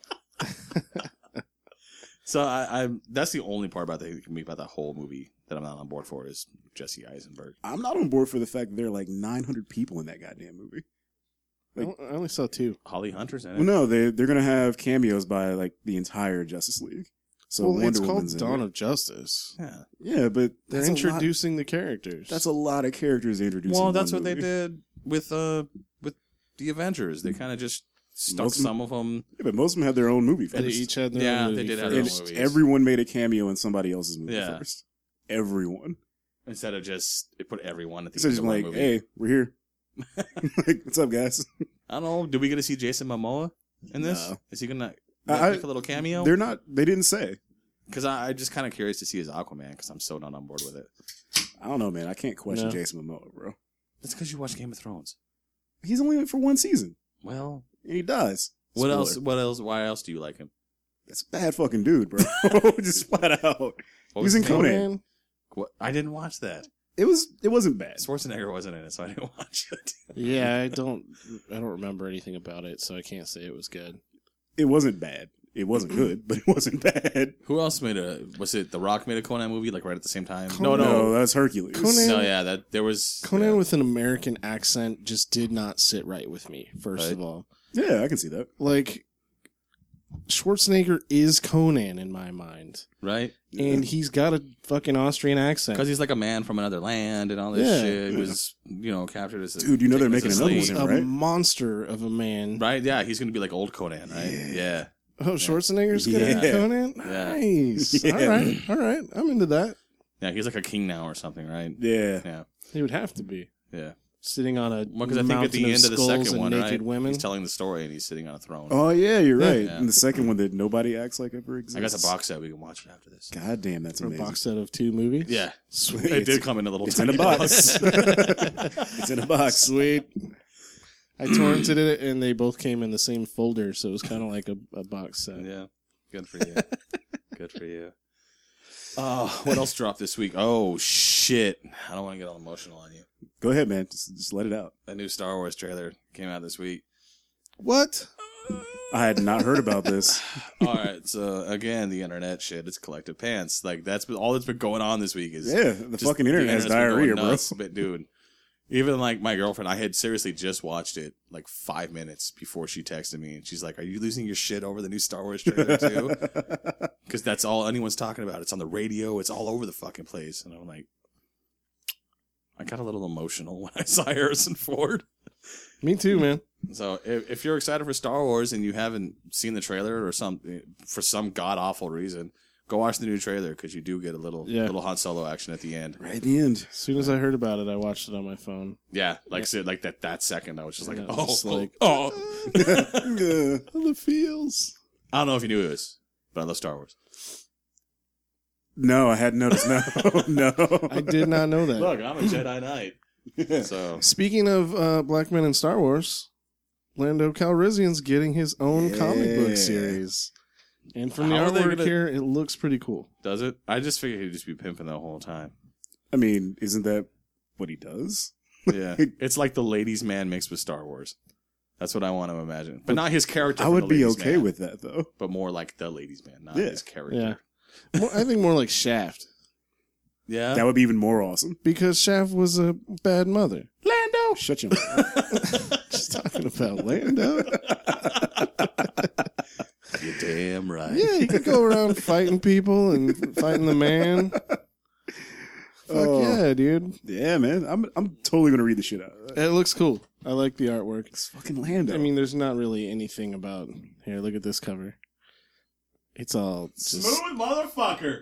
So I that's the only part about that whole movie that I'm not on board for is Jesse Eisenberg. I'm not on board for the fact that there are like 900 people in that goddamn movie. I only saw 2. Holly Hunter's in it. Well, no, they're gonna have cameos by like the entire Justice League. So Well, Wonder it's called Woman's in Dawn it. of Justice. Yeah. Yeah, but They're that's a lot- introducing the characters. That's a lot of characters they introduced. Well, in that's one what they movie. did with the Avengers. They kind of just stuck Most of them- some of them. Yeah, but most of them had their own movie They first. each had their Yeah, own they movie did have and their own first. movies. everyone made a cameo in somebody else's movie Yeah. first. Everyone. Instead of just they put everyone at the So end just of one like, movie. hey, we're here. Like, what's up, guys? I don't know. Did we get to see Jason Momoa in this? No. Is he gonna I- make a little cameo? They're not. They didn't say. Because I'm just kind of curious to see his Aquaman. Because I'm so not on board with it. I don't know, man. I can't question No. Jason Momoa, bro. That's because you watch Game of Thrones. He's only in it for one season, Well, and he dies. what Spoiler. else? What else? Why else do you like him? That's a bad fucking dude, bro. Just flat out. What He's was in his name? Conan. What? I didn't watch that. It wasn't bad. Schwarzenegger wasn't in it, so I didn't watch it. Yeah, I don't remember anything about it, so I can't say it was good. It wasn't bad. It wasn't good, but it wasn't bad. Who else made a? Was it The Rock made a Conan movie like right at the same time? Conan- No, that's Hercules. Conan- No, yeah, that there was Conan yeah. with an American accent just did not sit right with me, first Right. of all. Yeah, I can see that. Like, Schwarzenegger is Conan in my mind. right And he's got a fucking Austrian accent. because he's like a man from another land and all this Yeah. shit. He was captured as a Dude, you know they're taken as making a another slave. one, a right? monster of a man. Right? Yeah, he's gonna be like old Conan, right? Yeah. Oh, Schwarzenegger's gonna Yeah. be Conan? Yeah. Nice. Yeah. All right. I'm into that. Yeah, he's like a king now or something, right? Yeah. Yeah. He would have to be. Yeah. Sitting on a Well, because I think at the mountain end of the skulls second and one, naked right? women. He's telling the story and he's sitting on a throne. Oh yeah, you're right. Yeah. And the second one that nobody acts like ever exists. I got the box set. We can watch it after this. God damn, that's Or a amazing. box set of 2 movies. Yeah. Sweet. It did come in a little It's in a tiny box. It's in a box. Sweet. I torrented it, and they both came in the same folder, so it was kind of like a box set. Yeah. Good for you. Good for you. What else dropped this week? Oh, shit. I don't want to get all emotional on you. Go ahead, man. Just let it out. The new Star Wars trailer came out this week. What? I had not heard about this. All right. So, again, the internet shit. It's collective pants. Like, all that's been going on this week is. Yeah, the just fucking internet has internet's been diarrhea, going bro. nuts. But, dude, even like my girlfriend, I had seriously just watched it like 5 minutes before she texted me. And she's like, "Are you losing your shit over the new Star Wars trailer, too?" Because that's all anyone's talking about. It's on the radio. It's all over the fucking place. And I'm like, I got a little emotional when I saw Harrison Ford. Me too, man. So if you're excited for Star Wars and you haven't seen the trailer or for some god awful reason, go watch the new trailer because you do get a little Han Solo action at the end. Right at the end. As soon as I heard about it, I watched it on my phone. Yeah, like that second, I was just like, Yeah, oh, just like- oh. The feels. I don't know if you knew it was, but I love Star Wars. No, I hadn't noticed. No. I did not know that. Look, I'm a Jedi Knight. So Speaking of black men in Star Wars, Lando Calrissian's getting his own comic book series. And from the How are they artwork gonna- here, it looks pretty cool. does it? I just figured he'd just be pimping the whole time. I mean, isn't that what he does? Yeah, it's like the Ladies' Man mixed with Star Wars. That's what I want to imagine, but not his character. I from would the be Ladies' okay Man, with that, though. but more like the Ladies' Man, not Yeah. his character. Yeah. I think more like Shaft. Yeah. That would be even more awesome. Because Shaft was a bad mother. Lando! Shut your mouth. Just talking about Lando. You're damn right. Yeah, he could go around fighting people and fighting the man. Fuck Oh. yeah, dude. Yeah, man. I'm totally going to read the shit out of that. It looks cool. I like the artwork. It's fucking Lando. I mean, there's not really anything about... Here, look at this cover. It's all just... motherfucker.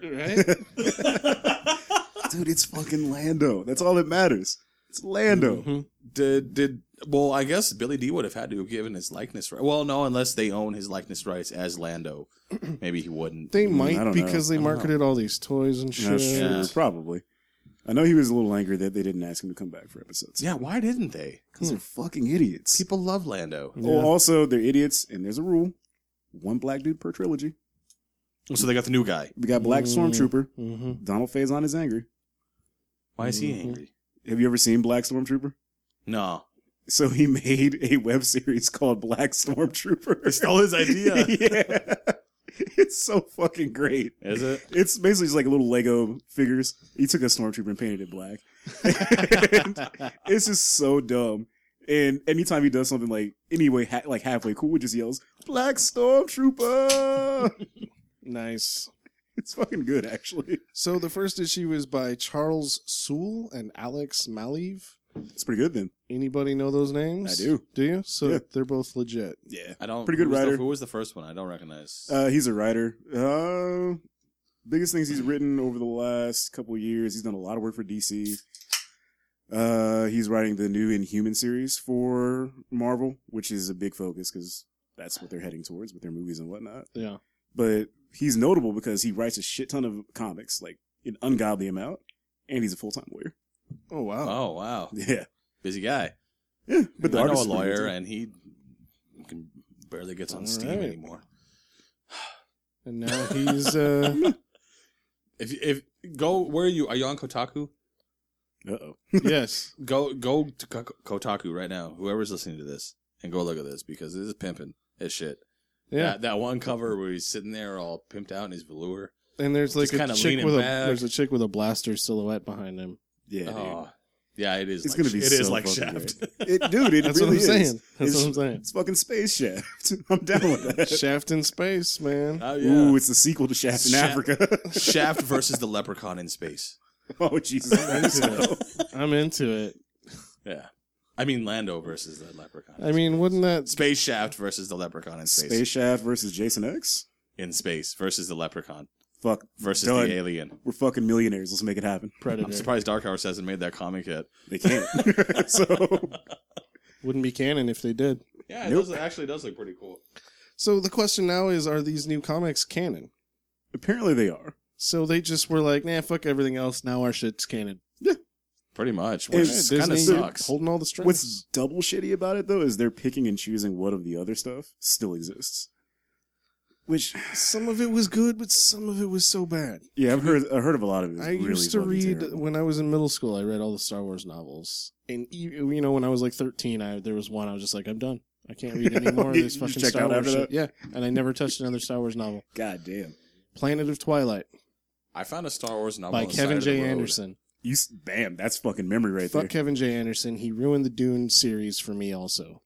Right? dude, it's fucking Lando. That's all that matters. It's Lando. Mhm. Well, I guess Billy D would have had to have given his likeness right. Well, no, unless they own his likeness rights as Lando. Maybe he wouldn't. They I might don't because know. they marketed all these toys and shit. That's true. Yeah. Probably. I know he was a little angry that they didn't ask him to come back for episodes. Yeah, why didn't they? Because they're fucking idiots. People love Lando. Yeah. Oh, also, they're idiots, and there's a rule. One black dude per trilogy. So they got the new guy. We got Black Stormtrooper. Mm-hmm. Donald Faison is angry. Why is he Mhm. angry? Have you ever seen Black Stormtrooper? No. So he made a web series called Black Stormtrooper. It's still his idea. Yeah. It's so fucking great. Is it? It's basically just like little Lego figures. He took a Stormtrooper and painted it black. And it's just so dumb. And anytime he does something like anyway, like halfway cool, he just yells, "Black Stormtrooper!" Nice. It's fucking good, actually. So the first issue is by Charles Soule and Alex Maleev. It's pretty good then. Anybody know those names? I do. Do you? So Yeah. they're both legit. Yeah. I don't. Pretty good writer. Who was the first one? I don't recognize. He's a writer. Biggest things he's written over the last couple of years. He's done a lot of work for DC. He's writing the new Inhuman series for Marvel, which is a big focus because that's what they're heading towards with their movies and whatnot. Yeah. But he's notable because he writes a shit ton of comics, like an ungodly amount, and he's a full-time lawyer. Oh, wow. Oh wow, Yeah. busy guy. Yeah. But the I know a artist is pretty lawyer, good, too. and he can barely gets on All Steam right. anymore. And now he's... If go where are you? Are you on Kotaku? Uh-oh. yes. Go to Kotaku right now. Whoever's listening to this, and go look at this because this is pimping as shit. Yeah. That one cover where he's sitting there all pimped out in his velour. And there's like Just a kinda chick leaning with back. there's a chick with a blaster sillight behind him. Yeah, dude. Oh, yeah, it is. It's like, gonna be it is so like fucking Shaft. Dude, it That's really what I'm is. saying. That's It's- what I'm saying. It's fucking Space Shaft. I'm down with that. Shaft in space, man. Oh yeah. Ooh, it's the sequel to Shaft in Shaft- Africa. Shaft versus the Leprechaun in space. Oh, Jesus. I'm into it. I'm into it. Yeah. I mean, Lando versus the Leprechaun. I mean, wouldn't that... Space Shaft versus the Leprechaun in space. Space Shaft versus Jason X? In space versus the Leprechaun. Fuck. Versus done. the alien. We're fucking millionaires. Let's make it happen. Predator. I'm surprised Dark Horse hasn't made that comic yet. They can't. So Wouldn't be canon if they did. Yeah, Nope. it actually does look pretty cool. So the question now is, are these new comics canon? apparently they are. So they just were like, nah, fuck everything else. Now our shit's canon. Pretty much. And Which kind of Disney sucks. holding all the strings. What's double shitty about it though is they're picking and choosing what of the other stuff still exists. Which Some of it was good, but some of it was so bad. yeah, I've heard of a lot of it. I used to read when I was in middle school. I read all the Star Wars novels, and you know, when I was like 13, there was one I was just like, I'm done. I can't read any more of this You fucking checked Star out Wars after shit. that? Yeah, and I never touched another Star Wars novel. God damn. Planet of Twilight I found a Star Wars novel by on the Kevin side of J. the road. Anderson. Bam, that's fucking memory right Fuck there. Kevin J. Anderson. He ruined the Dune series for me. Also,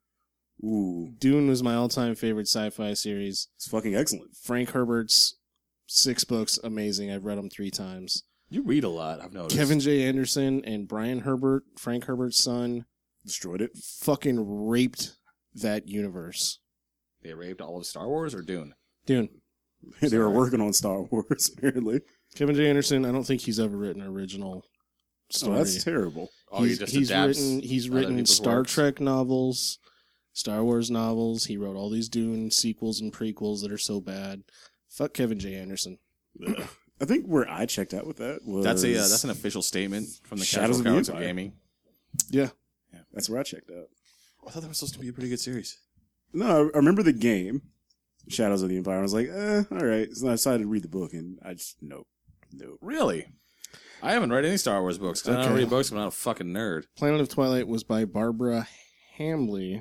Ooh, Dune was my all-time favorite sci-fi series. it's fucking excellent. Frank Herbert's 6 books, amazing. I've read them 3 times. You read a lot, I've noticed. Kevin J. Anderson and Brian Herbert, Frank Herbert's son, Destroyed it. fucking raped that universe. They raped all of Star Wars or Dune? Dune. They were Sorry. working on Star Wars apparently. Kevin J. Anderson, I don't think he's ever written an original So story. that's terrible. Oh, he just adapts he's other written people's Star works? Trek novels, Star Wars novels. He wrote all these Dune sequels and prequels that are so bad. Fuck Kevin J. Anderson. I think where I checked out with that was That's an official statement from the Shadows Casual of the Cowards of Empire. Gaming. Yeah. That's where I checked out. I thought that was supposed to be a pretty good series. No, I remember the game, Shadows of the Empire. I was like, all right. So I decided to read the book, and I just nope. Really? I haven't read any Star Wars books because I don't Okay. read books. I'm not a fucking nerd. Planet of Twilight was by Barbara Hambley.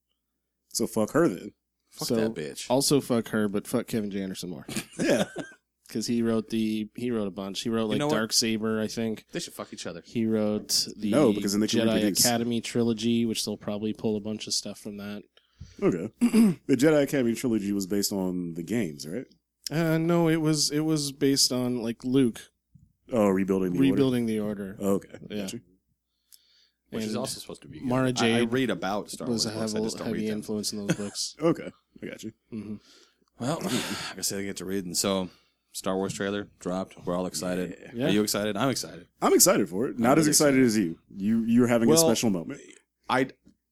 So fuck her then. Fuck So- that bitch. Also fuck her, but fuck Kevin J. Anderson more. Yeah, Because he wrote a bunch. He wrote like know what? Dark Saber, I think. They should fuck each other. He wrote the No, because then they can Jedi reproduce. Academy trilogy, which they'll probably pull a bunch of stuff from that. okay. The Jedi Academy trilogy was based on the games, right? No, it was based on like Luke Oh, rebuilding the Order. rebuilding the Order. Oh, okay, Yeah. gotcha. Which is And also supposed to be good. Mara I Jade read about Star Wars was a books. I just don't heavy read them. influence in those books. Okay, I got you. hmm Well, I guess I get to read. And so, Star Wars trailer dropped. We're all excited. Yeah. Are you excited? I'm excited. I'm excited for it. Not as really excited as you. You're having a Well, special moment. I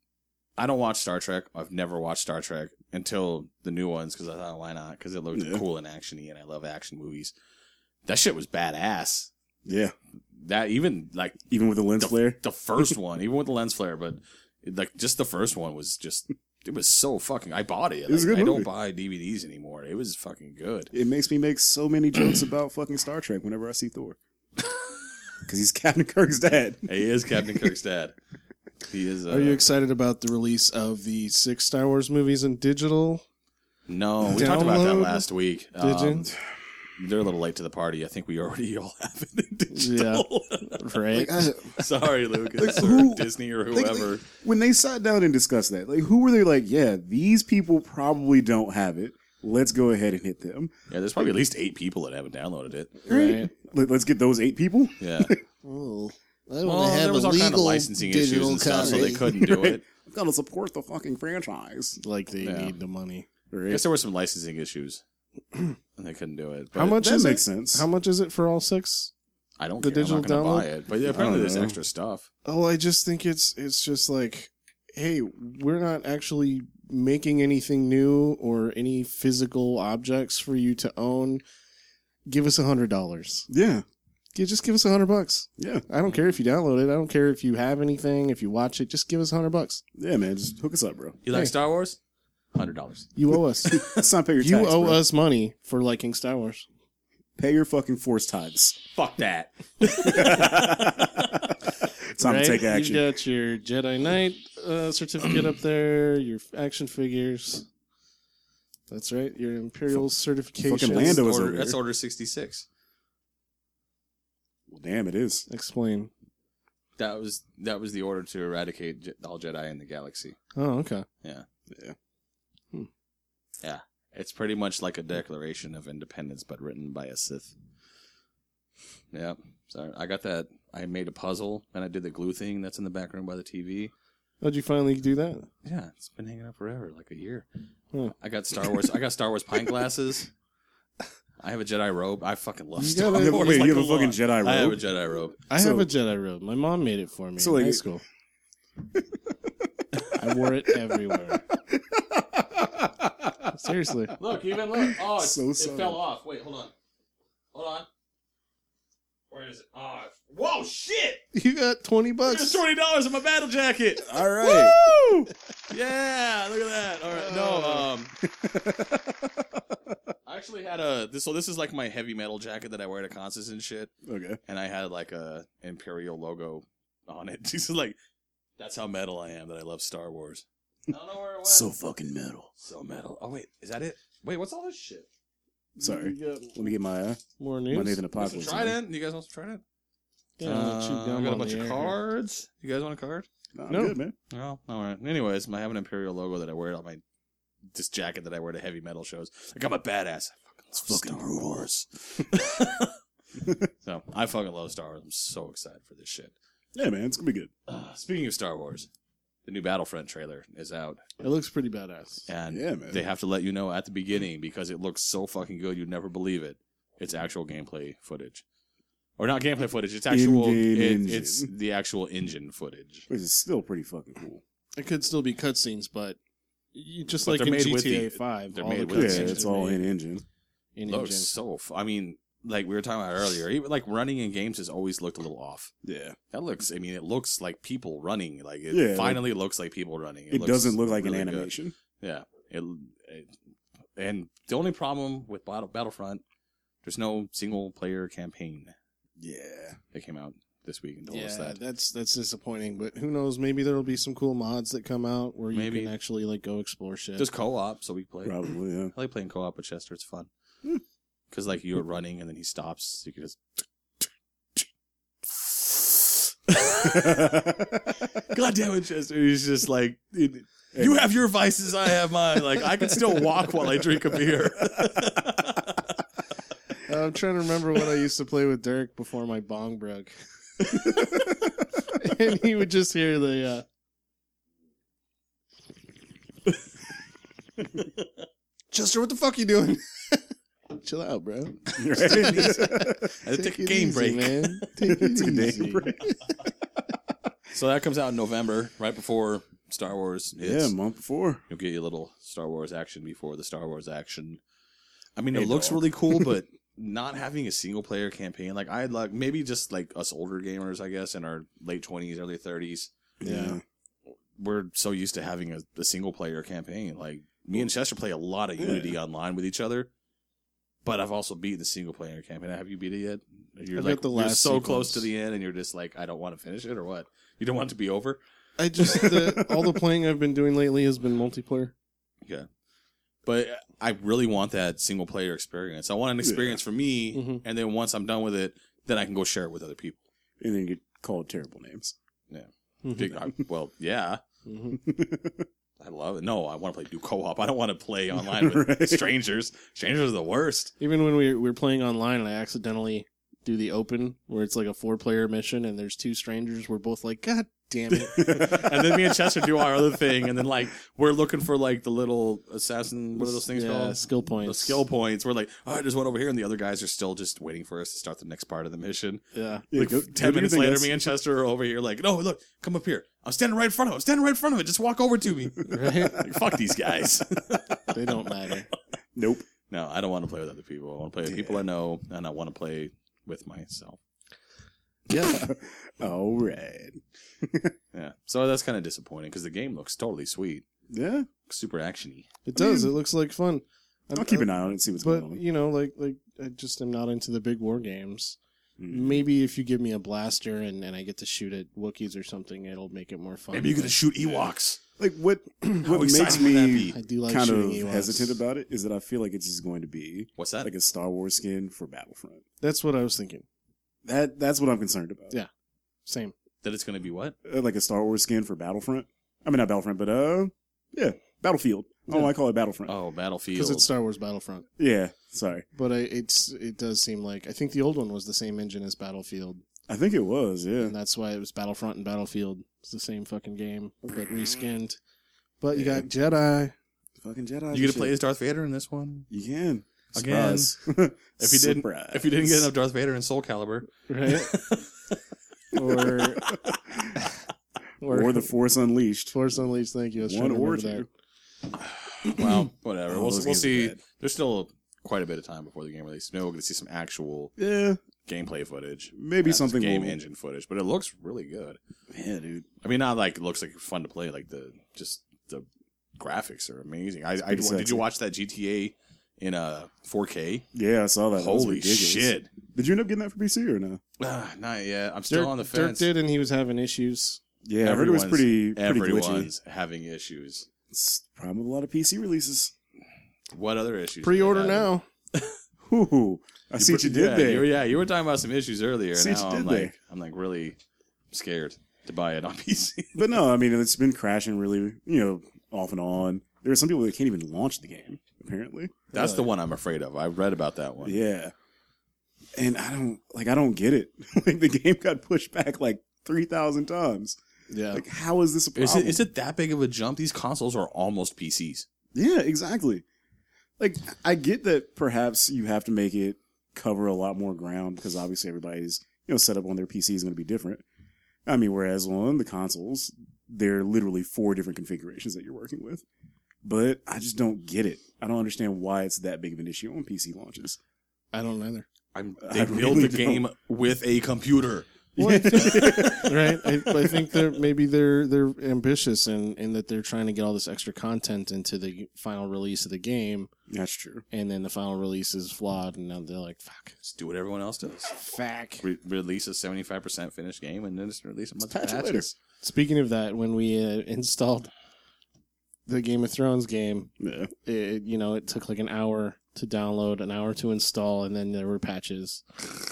don't watch Star Trek. I've never watched Star Trek until the new ones because I thought, why not? Because it looked Yeah. cool and actiony, and I love action movies. That shit was badass. Yeah, That even like even with the lens flare. the first one, even with the lens flare, but like just the first one was just it was so fucking. I bought it. It was a Like, good I movie. don't buy DVDs anymore. It was fucking good. It makes me make so many jokes about fucking Star Trek whenever I see Thor. Because he's Captain Kirk's dad. He is Captain Kirk's dad. He is. Are you excited about the release of the 6 Star Wars movies in digital? No, we talked about that Download? last week. Did you? They're a little late to the party. I think we already all have it in digital. Right? Sorry, Lucas Like, or who- Disney or Like, whoever. when they sat down and discussed that, like, who were they like, yeah, these people probably don't have it. Let's go ahead and hit them. Yeah, there's probably at least 8 people that haven't downloaded it. Right. Let's get those 8 people. Yeah. Oh, Well, there was all kind of licensing issues and stuff, so they couldn't do it. I've got to support the fucking franchise. Like they Yeah. need the money. I Right? guess there were some licensing issues, and they couldn't do it. But How much that is makes it? sense. How much is it for all 6? I don't the care. I'm not digital going to buy download? it. But yeah, apparently I don't there's know. extra stuff. Oh, I just think it's just like, hey, we're not actually making anything new or any physical objects for you to own. Give us $100. Yeah. Just give us $100. Yeah. I don't care if you download it. I don't care if you have anything. If you watch it, just give us $100. Yeah, man. Just hook us up, bro. You Hey. like Star Wars? $100. You owe us. Let's not pay your You tax, owe bro. us money for liking Star Wars. Pay your fucking force tithes. Fuck that. Time to take action. You got your Jedi Knight certificate up there, your action figures. That's right, your Imperial certification. fucking Lando was over That's here. Order 66. Well, damn, it is. Explain. That was the order to eradicate all Jedi in the galaxy. Oh, okay. Yeah. Yeah. Yeah. It's pretty much like a Declaration of Independence, but written by a Sith. Yeah. So I got that. I made a puzzle, and I did the glue thing that's in the background by the TV. How'd you finally do that? Yeah, it's been hanging out forever, like a year. Huh. I got Star Wars pint glasses. I have a Jedi robe. I fucking love You Star gotta- Wars. Wait, like you have a lot. fucking Jedi I have a robe? Jedi robe. I have a Jedi robe. My mom made it for me So, in like- high school. I wore it everywhere. Seriously. Look, even look. Oh, So it sorry. fell off. Wait, hold on. Where is it? Oh, whoa, shit! You got $20. There's $20 in my battle jacket. All right. Woo! Yeah, look at that. All right, I actually had this. So this is like my heavy metal jacket that I wear to concerts and shit. Okay. And I had like a Imperial logo on it. Just like that's how metal I am. That I love Star Wars. I don't know where it went. So fucking metal. So metal. Oh wait, is that it? Wait, what's all this shit? Sorry. You got Let me get my more my news? Nathan Some Apocalypse. Trident. You guys want some Trident? Yeah, I'll chew gum I got a on bunch the of air. cards. You guys want a card? No, I'm No. good, man. Oh, all right. Anyways, I have an Imperial logo that I wear on this jacket that I wear to heavy metal shows. Like I'm a badass. It's fucking Star Wars. So I fucking love Star Wars. I'm so excited for this shit. Yeah, man, it's gonna be good. Speaking of Star Wars, the new Battlefront trailer is out, It looks pretty badass. and Yeah, man. they have to let you know at the beginning because it looks so fucking good you'd never believe it. It's actual gameplay footage, or not gameplay footage. It's actual. In-game It's engine. the actual engine footage. Which is still pretty fucking cool. It could still be cutscenes, but just But like they're in made with GTA the- 5, they're all made the with Yeah, the cutscenes it's are all made in engine. in Looks engine. so. I mean, like we were talking about earlier, even like running in games has always looked a little off. Yeah. That looks. I mean, it looks like people running. Like it Yeah, finally looks like people running. It looks doesn't look like really an good. animation. Yeah. And the only problem with Battlefront, there's no single player campaign Yeah. that came out this week and told us Yeah, that. that's disappointing. But who knows? Maybe there'll be some cool mods that come out where Maybe. you can actually like go explore shit. There's co-op, so we play. Probably, yeah. I like playing co-op with Chester. It's fun. Hmm. Because like you're running and then he stops. You can just. God damn it, Chester! He's just like, you have your vices, I have mine. Like I can still walk while I drink a beer. I'm trying to remember what I used to play with Dirk before my bong broke. And he would just hear the Chester, what the fuck you doing? Chill out, bro. Right? I Take take a it game easy, break. man. Take it Take a easy. game break. So that comes out in November, right before Star Wars. Yeah, hits. a month before. You'll get your little Star Wars action before the Star Wars action. I mean, Hey, it looks dog. really cool, but not having a single player campaign, like I'd like maybe just like us older gamers, I guess, in our late 20s, early 30s. Yeah. We're so used to having a single player campaign. Like me and Chester play a lot of Unity online with each other, but I've also beaten the single player campaign. Have you beat it yet? You're I've like got the you're last so close sequence. to the end, and you're just like, I don't want to finish it, or what? You don't want it to be over? I just all the playing I've been doing lately has been multiplayer. Yeah. But I really want that single player experience. I want an experience for me, Mhm. and then once I'm done with it, then I can go share it with other people. And then you get called terrible names. Well, yeah, Mhm. I love it. No, I want to play do co-op. I don't want to play online with Right. strangers. Strangers are the worst. Even when we were playing online and I accidentally do the open where it's like a 4-player mission and there's 2 strangers, we're both like, God damn it. And then me and Chester do our other thing, and then like we're looking for like the little assassin. What are those things Yeah, called? skill The points. skill points. We're like, all right, there's one over here, and the other guys are still just waiting for us to start the next part of the mission. Yeah. Yeah, Like go- 10 go do your minutes thing, later, guys. me and Chester are over here like, no, look, come up here. I'm standing right in front of it. I'm standing right in front of it. Just walk over to me. Right? Like, fuck these guys. They don't matter. Nope. No, I don't want to play with other people. I want to play with people I know, and I want to play with myself. Yeah. All right. Yeah. So that's kind of disappointing because the game looks totally sweet. Yeah. Super actiony. It does. It looks like fun. I'll keep an eye on it and see what's But, going on. you know, like I just am not into the big war games. Mm. Maybe if you give me a blaster and I get to shoot at Wookiees or something, it'll make it more fun. Maybe you're going to shoot Ewoks. Like, what How makes exciting would that me be? I do like kind of shooting Ewoks. hesitant about it is that I feel like it's just going to be What's that? like a Star Wars skin for Battlefront. That's what I was thinking. That's what I'm concerned about. Yeah. Same. That it's going to be what? Like a Star Wars skin for Battlefront. I mean, not Battlefront, but yeah, Battlefield. Oh, I call it Battlefront. Oh, Battlefield. Because it's Star Wars Battlefront. Yeah, sorry. But it does seem like, I think the old one was the same engine as Battlefield. I think it was, yeah. And that's why it was Battlefront and Battlefield. It's the same fucking game, but reskinned. But you got Jedi. Fucking Jedi. You get to play as Darth Vader in this one? You can. Again. Surprise. If you didn't get enough Darth Vader in Soul Calibur. Right? or the Force Unleashed. Force Unleashed, thank you. I was One trying to or remember two. Well, whatever. Oh, we'll those games see. are bad. There's still quite a bit of time before the game release. Maybe we're going to see some actual Yeah, gameplay footage. maybe Not something game will- engine footage, but it looks really good. Yeah, dude. I mean, not like it looks like fun to play. Like the graphics are amazing. pretty Did sexy. you watch that GTA in 4K? Yeah, I saw that. That was Holy ridiculous. shit! Did you end up getting that for PC or no? Not yet. I'm still on the Dirk fence. did, and he was having issues. Yeah, I heard it was pretty glitchy. Everyone's having issues. It's the problem with a lot of PC releases. What other issues? Pre-order do they have? now. Ooh, I see what you did there. You were talking about some issues earlier. See what Now you I'm did there. like really scared to buy it on PC. But no, I mean, it's been crashing really, off and on. There are some people that can't even launch the game, apparently. That's the one I'm afraid of. I read about that one. Yeah. And I don't get it. Like, the game got pushed back like 3,000 times. Yeah. Like, how is this a problem? Is it that big of a jump? These consoles are almost PCs. Yeah, exactly. Like, I get that perhaps you have to make it cover a lot more ground because obviously everybody's, set up on their PC is going to be different. I mean, whereas on the consoles, there are literally 4 different configurations that you're working with. But I just don't get it. I don't understand why it's that big of an issue on PC launches. I don't either. They built really the game with a computer. Right? I think they're ambitious in that they're trying to get all this extra content into the final release of the game, That's true. and then the final release is flawed, and now they're like, "Fuck, Just do what everyone else does. fuck." Release a 75% finished game and then just release a bunch of Patch it later. patches. Speaking of that, when we installed the Game of Thrones game, Yeah. it took like an hour to download, an hour to install, and then there were patches.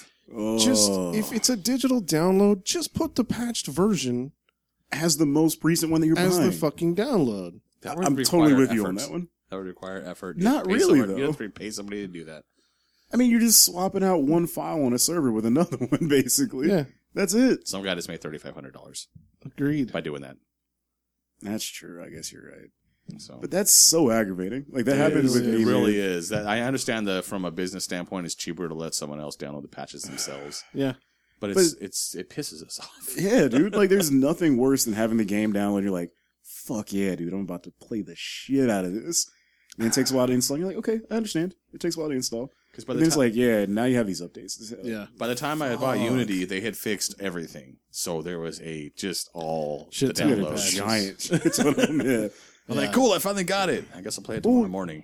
Just if it's a digital download, just put the patched version as the most recent one that you're as buying. the fucking download. That would I'm require totally with you on effort. that one. That would require effort. Not You have to pay really, somebody- You though. have to pay somebody to do that. I mean, you're just swapping out one file on a server with another one, basically. Yeah, That's it. Some guy just made $3,500 agreed. by doing that. That's true. I guess you're right. So But that's so aggravating. Like, that happened is. with me. it really man. is. That I understand that from a business standpoint, it's cheaper to let someone else download the patches themselves. Yeah, But it pisses us off. Yeah, dude. Like, there's nothing worse than having the game download. You're like, fuck yeah, dude. I'm about to play the shit out of this. And it takes a while to install. You're like, okay, I understand. It takes a while to install. Because But then it's like, yeah, now you have these updates. yeah. by the time I had bought Fuck. Unity, they had fixed everything. So there was just all Shit the ton of You had a downloads. patches. giant shit ton of them, yeah. I'm like, cool, I finally got it. I guess I'll play it tomorrow morning.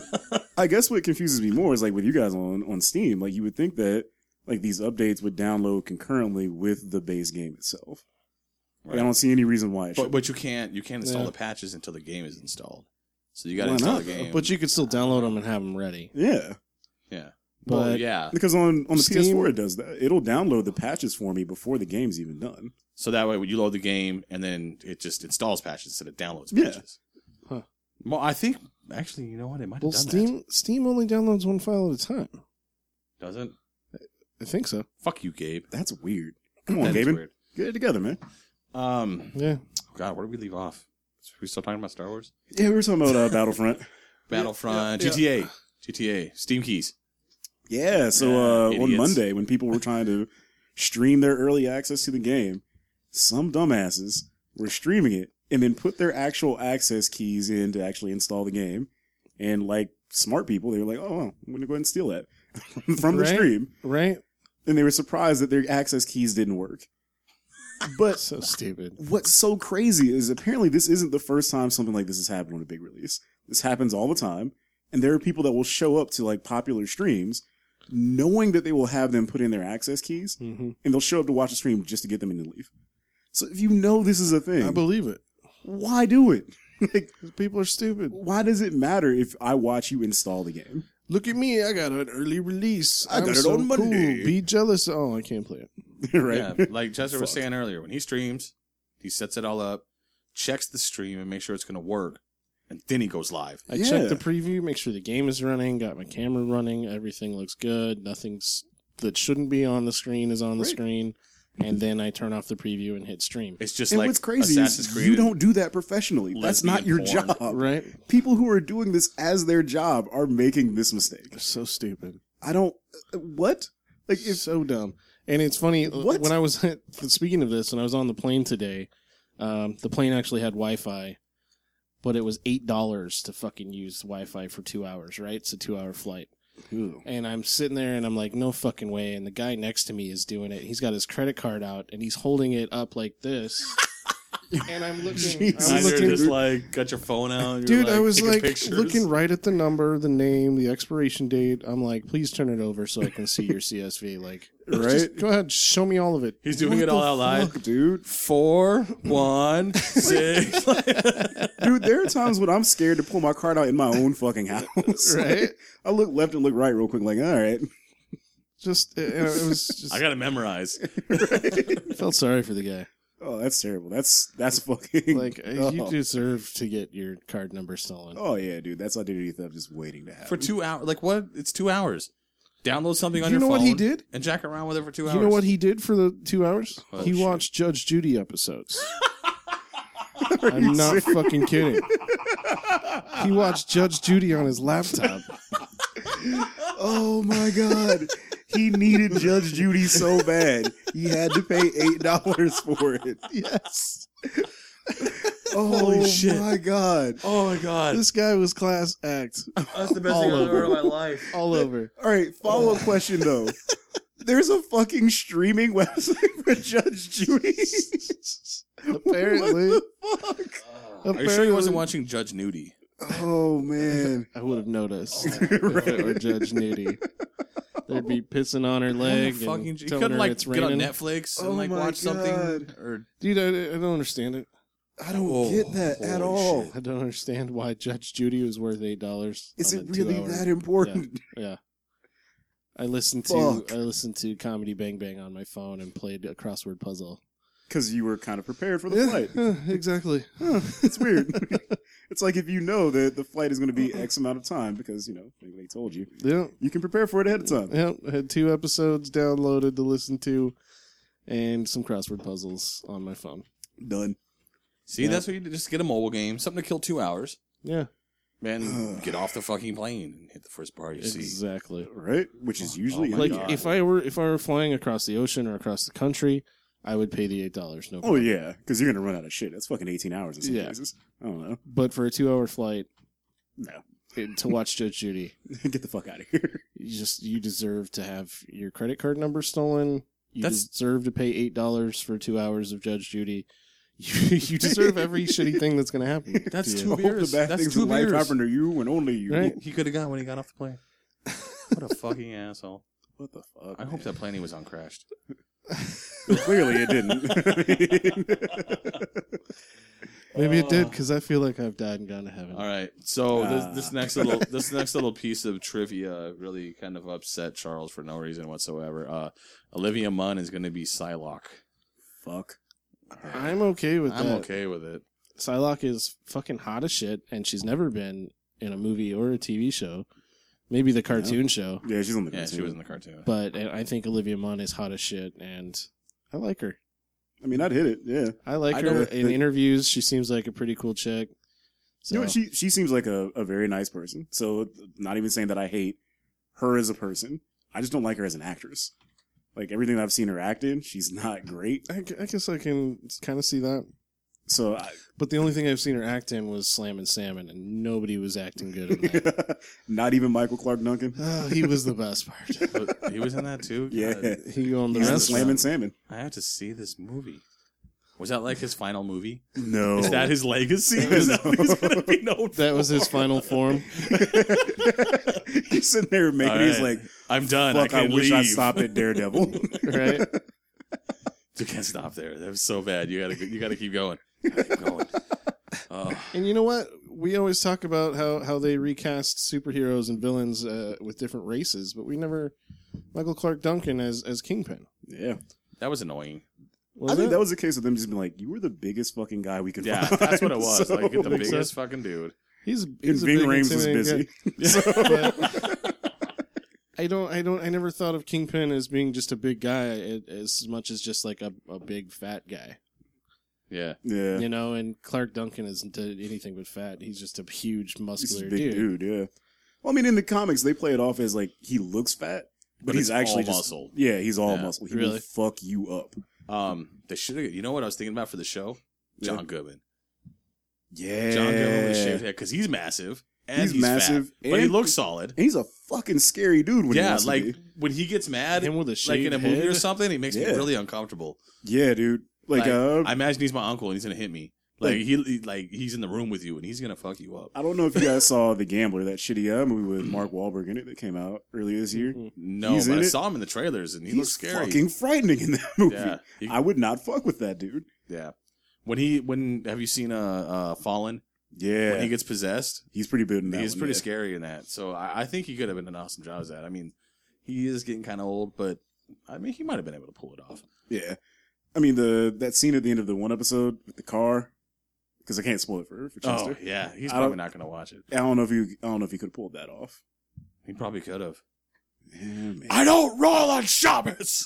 I guess what confuses me more is like with you guys on Steam, like you would think that like these updates would download concurrently with the base game itself. Like, I don't see any reason why it should. But you can't install Yeah. the patches until the game is installed. So you got to Why install not, the game. But you could still download them and have them ready. Yeah, yeah. But- Well, yeah. because on the Steam- PS4 it does that. It'll download the patches for me before the game's even done. So that way, when you load the game, and then it just installs patches instead of downloads Yeah. patches. Huh. Well, I think actually, you know what? It might have Well, done Steam only downloads one file at a time. that. Doesn't? I think so. Fuck you, Gabe. That's weird. Come on, That is Gaben. weird. Get it together, man. Yeah. God, where did we leave off? Are we still talking about Star Wars? Yeah, we were talking about Battlefront. Battlefront, yeah. GTA, Steam keys. Yeah, so on idiots. Monday when people were trying to stream their early access to the game, some dumbasses were streaming it and then put their actual access keys in to actually install the game. And like smart people, they were like, "Oh, well, I'm going to go ahead and steal that from the Right. stream." Right? And they were surprised that their access keys didn't work. But So stupid. what's so crazy is apparently this isn't the first time something like this has happened on a big release. This happens all the time. And there are people that will show up to like popular streams knowing that they will have them put in their access keys Mm-hmm. and they'll show up to watch the stream just to get them in and leave. So if you know this is a thing, I believe it. why do it? Like, People are stupid. why does it matter if I watch you install the game? Look at me. I got an early release. I got I'm it so on Monday. Cool. Be jealous. Oh, I can't play it. Right? Yeah, like Chester was Fuck. saying earlier, when he streams, he sets it all up, checks the stream, and makes sure it's going to work, and then he goes live. I checked the preview, make sure the game is running, got my camera running, everything looks good, nothing's that shouldn't be on the screen is on the screen, and then I turn off the preview and hit stream. It's just And like what's crazy Assassin's is Creed. you don't do that professionally. That's not your lesbian job. porn. Right? People who are doing this as their job are making this mistake. So stupid. I don't... What? Like, It's so dumb. And it's funny, What? when I was, speaking of this, when I was on the plane today, the plane actually had Wi-Fi, but it was $8 to fucking use Wi-Fi for 2 hours, right? It's a 2-hour flight. Ew. And I'm sitting there and I'm like, no fucking way. And the guy next to me is doing it. He's got his credit card out and he's holding it up like this. And I'm looking. Jesus. I'm And you're looking just like, got your phone out. You're dude, like, I was taking like pictures. looking right at the number, the name, the expiration date. I'm like, please turn it over so I can see your CSV. Like, Right? just go ahead, show me all of it. He's doing What it all the out loud. fuck, dude. 4, 1, 6. Dude, there are times when I'm scared to pull my card out in my own fucking house. Right? Like, I look left and look right real quick, like, all right. Just, it was just. I gotta memorize. I felt sorry for the guy. Oh, that's terrible. That's fucking... Like, oh. you deserve to get your card number stolen. Oh, yeah, dude. That's identity theft just waiting to happen. For 2 hours. Like, what? It's 2 hours. Download something on You your know phone. what he did? And jack around with it for 2 hours. You know what he did for the 2 hours? Oh, he shit. watched Judge Judy episodes. Are you I'm not serious? fucking kidding. He watched Judge Judy on his laptop. Oh, my God. He needed Judge Judy so bad. He had to pay $8 for it. Yes. Oh, Holy shit. my God. Oh my god. This guy was class act. That's the best All thing I've ever over. heard in my life. All over. All right, follow-up question, though. There's a fucking streaming website for Judge Judy. Apparently. What the fuck? Are you sure he wasn't watching Judge Nudie? Oh, man. I would have noticed if it were Judge Nudie. They'd be pissing on her leg Fucking, and you telling couldn't her like it's get on raining. Netflix and Oh like my watch something God. or Dude, I don't understand it. I don't Oh, get that at holy all. shit. I don't understand why Judge Judy was worth $8. Is on it a really 2-hour that important? Yeah. I listened Fuck. to Comedy Bang Bang on my phone and played a crossword puzzle. Because you were kind of prepared for the flight. Exactly. Huh, it's weird. It's like if you know that the flight is going to be X amount of time because, you know, they told you. Yeah. You can prepare for it ahead of time. Yeah. I had 2 episodes downloaded to listen to and some crossword puzzles on my phone. Done. see, that's what you do. Just get a mobile game, something to kill 2 hours, Yeah. and get off the fucking plane and hit the first bar you see. Exactly. Right? Which is usually... my Like God. if I were flying across the ocean or across the country, I would pay the $8. No Oh, problem. yeah. Because you're going to run out of shit. That's fucking 18 hours in some Yeah. cases. I don't know. But for a 2-hour flight No. to watch Judge Judy, Get the fuck out of here. you deserve to have your credit card number stolen. You That's- deserve to pay $8 for 2 hours of Judge Judy. You deserve every shitty thing that's going to happen. That's to you. two All the beers. bad That's things 2 in life beers. happen to you and only you. Right? He could have got when he got off the plane. What a fucking asshole. What the fuck? I hope that plane he was on crashed. Clearly it didn't. Maybe it did because I feel like I've died and gone to heaven. All right. So this next little piece of trivia really kind of upset Charles for no reason whatsoever. Olivia Munn is going to be Psylocke. Fuck. I'm okay with I'm that. okay with it. Psylocke is fucking hot as shit, and she's never been in a movie or a TV show. Maybe the cartoon show. Yeah, she's on the Yeah, she was in the cartoon. But I think Olivia Munn is hot as shit, and I like her. I mean, I'd hit it. Yeah. I like I her. don't- In interviews, she seems like a pretty cool chick. So, You know what? She seems like a very nice person. So, not even saying that I hate her as a person. I just don't like her as an actress. Like, everything that I've seen her act in, she's not great. I guess I can kind of see that. So, But the only thing I've seen her act in was Slam and Salmon, and nobody was acting good in that. not even Michael Clark Duncan. Oh, he was the best part. But he was in that too? Yeah. God, He owned the He's in restaurant. Slam and Salmon. I have to see this movie. Was that like his final movie? No. Is that his legacy? Is that what he's going to be known for? That was his final form. He's sitting there making All he's right. like, I'm done. fuck, I I can wish leave. I stopped at Daredevil. Right? You can't stop there. That was so bad. You gotta keep going. Keep going. Oh. And you know what? We always talk about how they recast superheroes and villains with different races, but we never Michael Clark Duncan as Kingpin. Yeah. That was annoying. Was I think it? that was the case of them just being like, you were the biggest fucking guy we could Yeah, find. that's what it was. So- like, get the Makes biggest sense. fucking dude. He's And a Ving big Rhames was intimidating busy. guy. But I never thought of Kingpin as being just a big guy as much as just like a big fat guy. Yeah. Yeah. You know, and Clark Duncan isn't anything but fat. He's just a huge, He's a muscular big dude. dude, yeah. Well, I mean, in the comics, they play it off as like he looks fat, but he's it's actually all just muscle. Yeah, he's all Yeah. muscle. He Really? will fuck you up. They should have. You know what I was thinking about for the show? John Yeah. Goodman. Yeah, John Goodman with shaved head because he's massive and He's he's massive, fat, but he and- looks solid. And he's a fucking scary dude when he Yeah, wants like to be. when he gets mad, Him with a like in a shaved movie or head? something, he makes me Yeah. really uncomfortable. Yeah, dude. Like, I imagine he's my uncle and he's gonna hit me. Like he's in the room with you and he's gonna fuck you up. I don't know if you guys saw The Gambler, that shitty movie with Mark Wahlberg in it that came out earlier this year. No, He's but in I it. saw him in the trailers and he He's looks scary. fucking frightening in that movie. Yeah, I would not fuck with that dude. yeah. When have you seen Fallen? Yeah, When he gets possessed, he's pretty good in that. he's one, pretty yeah. scary in that. So I think he could have been an awesome job as that. I mean, he is getting kind of old, but I mean, he might have been able to pull it off. Yeah, I mean that scene at the end of the one episode with the car, because I can't spoil it for Chester. Oh yeah, he's I probably don't- not going to watch it. I don't know if he could have pulled that off. He probably could have. Yeah, man. I don't roll on Shabbos.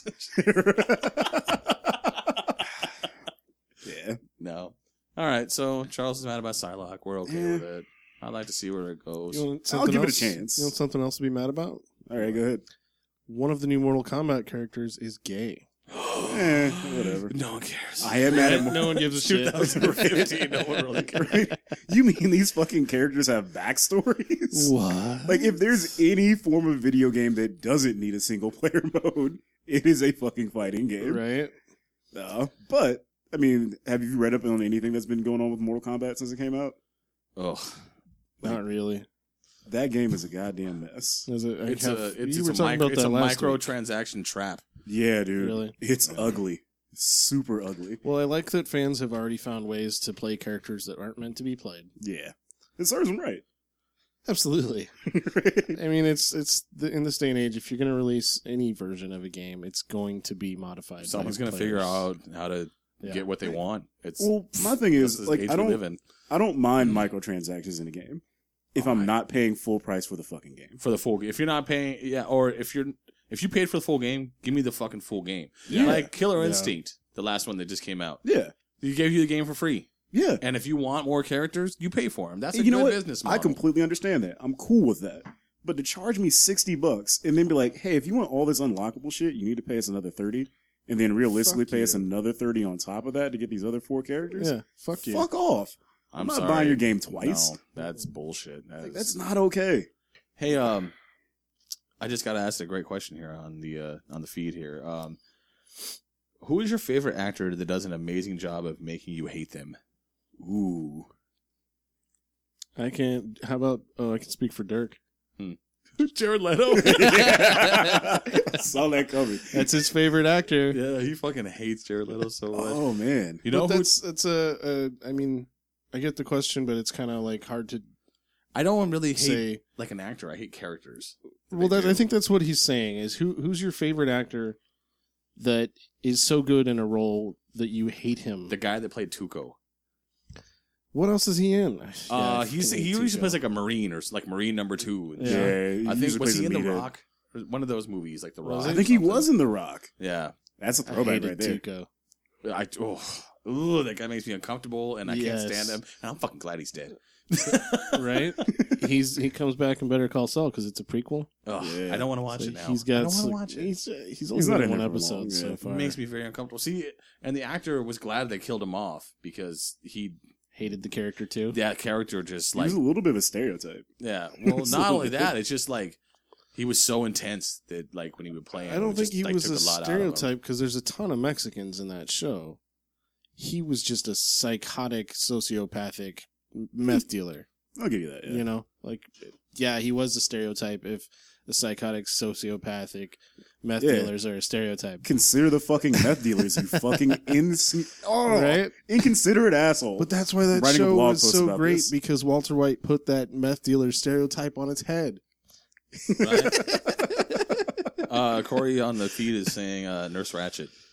Yeah. No. All right, so Charles is mad about Psylocke. We're okay Yeah. with it. I'd like to see where it goes. You want I'll something give it a else? chance. You want something else to be mad about? All right, go ahead. One of the new Mortal Kombat characters is gay. Whatever. No one cares. I am mad at No one gives a shit. 2015, no one really cares. Right? You mean these fucking characters have backstories? What? Like, if there's any form of video game that doesn't need a single player mode, it is a fucking fighting game. Right? But, I mean, have you read up on anything that's been going on with Mortal Kombat since it came out? Oh, Not really. That game is a goddamn mess. Is it, it's you were a talking about that last week. microtransaction trap. Yeah, dude. Really? It's ugly. It's super ugly. Well, I like that fans have already found ways to play characters that aren't meant to be played. Yeah. It serves them right. Absolutely. I mean, in this day and age, if you're going to release any version of a game, it's going to be modified. Someone's by going to figure players. out how to Yeah. get what they want. It's Well, my thing is, that's like, the age I we live in. don't mind microtransactions in a game if I'm I- not paying full price for the fucking game. For the full game. If you're not paying, yeah, or if you paid for the full game, give me the fucking full game. Yeah. Like Killer Yeah. Instinct, the last one that just came out. Yeah. He gave you the game for free. Yeah. And if you want more characters, you pay for them. That's a And good you know what? business I model. completely understand that. I'm cool with that. But to charge me $60 and then be like, hey, if you want all this unlockable shit, you need to pay us another $30, and then realistically Fuck pay us you. another $30 on top of that to get these other 4 characters? Yeah, fuck you. Fuck off. I'm not buying your game twice. No, that's bullshit. Like, that's not okay. Hey, I just got to ask a great question here on the feed here. Who is your favorite actor that does an amazing job of making you hate them? Ooh. I can't. How about? Oh, I can speak for Dirk. Jared Leto. I saw that coming. That's his favorite actor. Yeah, he fucking hates Jared Leto so much. Oh, man. You know But who? that's a. I mean, I get the question, but it's kind of like hard to I don't really hate say. like an actor. I hate characters. Well, do. I think that's what he's saying. Is who's your favorite actor that is so good in a role that you hate him? The guy that played Tuco. What else is he in? He usually plays like a Marine or like Marine number 2. Yeah. He I think usually was he plays in a The meathead. Rock? Or one of those movies, like The Was Rock. he? I think he was in The Rock. Yeah. That's a I throwback hated right there. Tuco. That guy makes me uncomfortable, and I can't stand him. And I'm fucking glad he's dead. Right? He comes back in Better Call Saul because it's a prequel. Ugh, Yeah. I don't want to watch So it now. He's got. I don't want to some- watch it. He's only not been in one it for episode long, so yeah. far. It makes me very uncomfortable. See, and the actor was glad they killed him off because Hated the character too. that character just He like was a little bit of a stereotype. yeah. Well, It's not a only little- that, it's just like he was so intense that like when he would play him, I don't it think just, he like, was took a lot out of him. stereotype because there's a ton of Mexicans in that show. He was just a psychotic, sociopathic meth dealer. I'll give you that. Yeah. You know, like, yeah, he was a stereotype. If the psychotic, sociopathic meth Yeah. dealers are a stereotype, Consider the fucking meth dealers, you fucking right? inconsiderate asshole. But that's why that Writing a show blog was post so about great this. because Walter White put that meth dealer stereotype on its head. Corey on the feed is saying Nurse Ratched.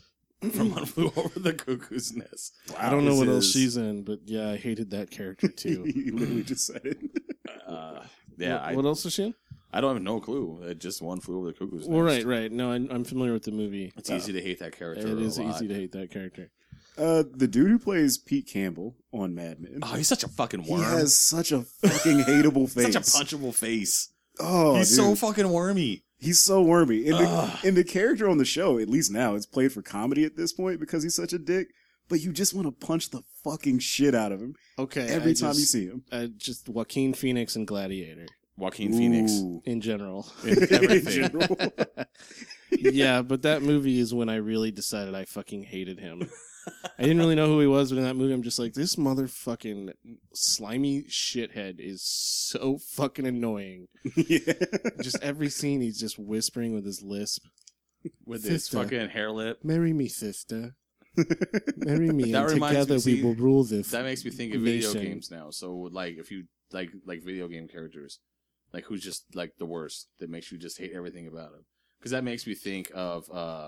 from One Flew Over the Cuckoo's Nest. I don't know This what else is- she's in, but yeah, I hated that character too. You literally just said it. Yeah, What else is she in? I don't have no clue. It just One Flew Over the Cuckoo's Nest. Well, right. No, I'm familiar with the movie. It's easy to hate that character. It is a lot. easy to hate that character. The dude who plays Pete Campbell on Mad Men. Oh, he's such a fucking He worm. has such a fucking hateable face. Such a punchable face. Oh, He's dude. so fucking wormy. He's so wormy. And Ugh. and the character on the show, at least now, it's played for comedy at this point because he's such a dick. But you just want to punch the fucking shit out of him Okay, every time you see him. just Joaquin Phoenix and Gladiator Joaquin Phoenix. Ooh. in general. In everything. In general. Yeah, but that movie is when I really decided I fucking hated him. I didn't really know who he was, but in that movie, I'm just like, this motherfucking slimy shithead is so fucking annoying. Yeah. Just every scene, he's just whispering with his lisp. With his Sister. fucking hair lip. Marry me, sister. Marry me, That and reminds together me, see, we will rule this. That makes me think of video Nation. games now. So, like, if you like video game characters, like who's just like the worst that makes you just hate everything about him? Because that makes me think of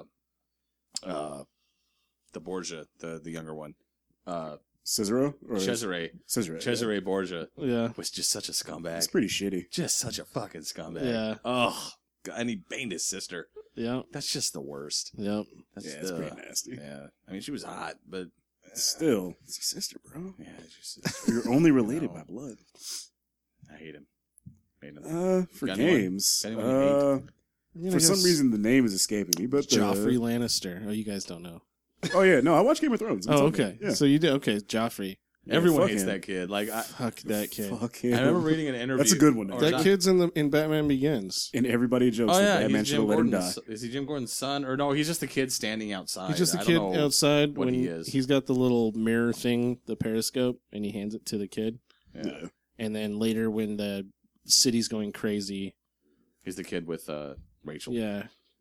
the Borgia, the younger one, Cesaro? Or Cesare. Cesare. Cesare Borgia Yeah. was just such a scumbag. It's pretty shitty. Just such a fucking scumbag. Yeah. Oh, God, and he banged his sister. Yeah. That's just the worst. Yeah. That's Yeah, it's the, pretty nasty. Yeah, I mean, she was hot, but Still, it's your sister, bro. yeah, it's just, You're only related No. by blood. I hate him. Hate him. For Got anyone- games, got anyone you hate? for some reason the name is escaping me. But Joffrey Lannister. Oh, you guys don't know. Oh yeah, no, I watch Game of Thrones. It's Oh, okay. okay. Yeah. So you did. Okay, Joffrey. Everyone fuck hates him. that kid. Like Fuck that kid. Fuck him. I remember reading an interview. That's a good one. or That not- kid's in Batman Begins. And everybody jokes Oh that yeah, Batman he's should Jim have let him die. Gordon's. Is he Jim Gordon's son, or no? He's just the kid standing outside. He's just a I kid don't know outside what when he is. he's got the little mirror thing, the periscope, and he hands it to the kid. Yeah. And then later, when the city's going crazy, He's the kid with Rachel. yeah,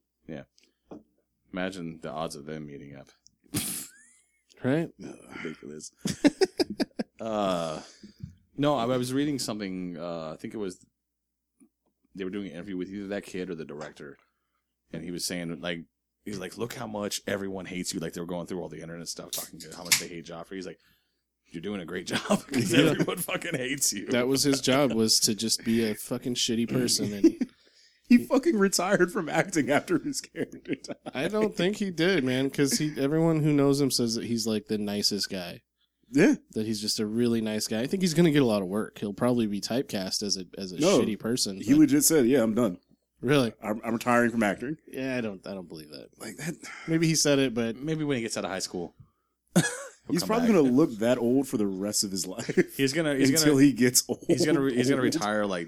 Imagine the odds of them meeting up. right? Ridiculous. No, I was reading something. I think it was they were doing an interview with either that kid or the director, and he was saying he's like, look how much everyone hates you. Like they were going through all the internet stuff, talking about how much they hate Joffrey. He's like, you're doing a great job because Yeah. everyone fucking hates you. That was his job, was to just be a fucking shitty person. And He fucking retired from acting after his character died. I don't think he did, man, because everyone who knows him says that he's like the nicest guy. Yeah, That he's just a really nice guy. I think he's going to get a lot of work. He'll probably be typecast as a No, shitty person. he but- legit said, "Yeah, I'm done. really? I'm retiring from acting." Yeah, I don't believe that. Like that. Maybe he said it, but Maybe when he gets out of high school, He's come probably back. gonna look that old for the rest of his life. he's gonna until he gets old. he's gonna old. retire like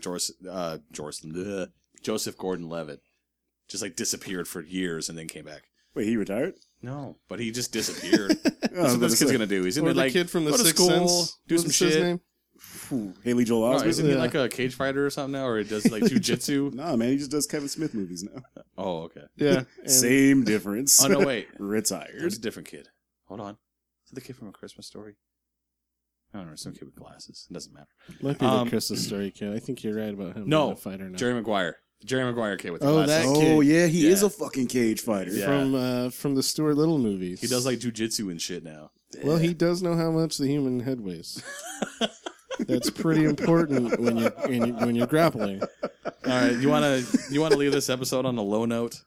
Joseph Gordon-Levitt, just like disappeared for years and then came back. Wait, he retired? No, but he just disappeared. Oh, That's I what was this about kid's to gonna do. He's or gonna the like kid from The go to Sixth school, Sense. do some What's his shit. name? say, Haley Joel No, Osment. isn't he Yeah. like a cage fighter or something now, or he does like jujitsu? Nah, man, he just does Kevin Smith movies now. Oh, okay. Yeah. and- Same difference. Oh no, wait. Retired. There's a different kid. Hold on. Is it the kid from A Christmas Story? I don't know. Some kid with glasses. It doesn't matter. Might be the Christmas Story kid. I think you're right about him. No, being a fighter now. Jerry Maguire. Jerry Maguire kid with the Oh, glasses. that Oh kid. yeah, he Yeah. is a fucking cage fighter. Yeah. From the Stuart Little movies. He does like jujitsu and shit now. Well, he does know how much the human head weighs. That's pretty important when you're grappling. All right, you wanna leave this episode on a low note?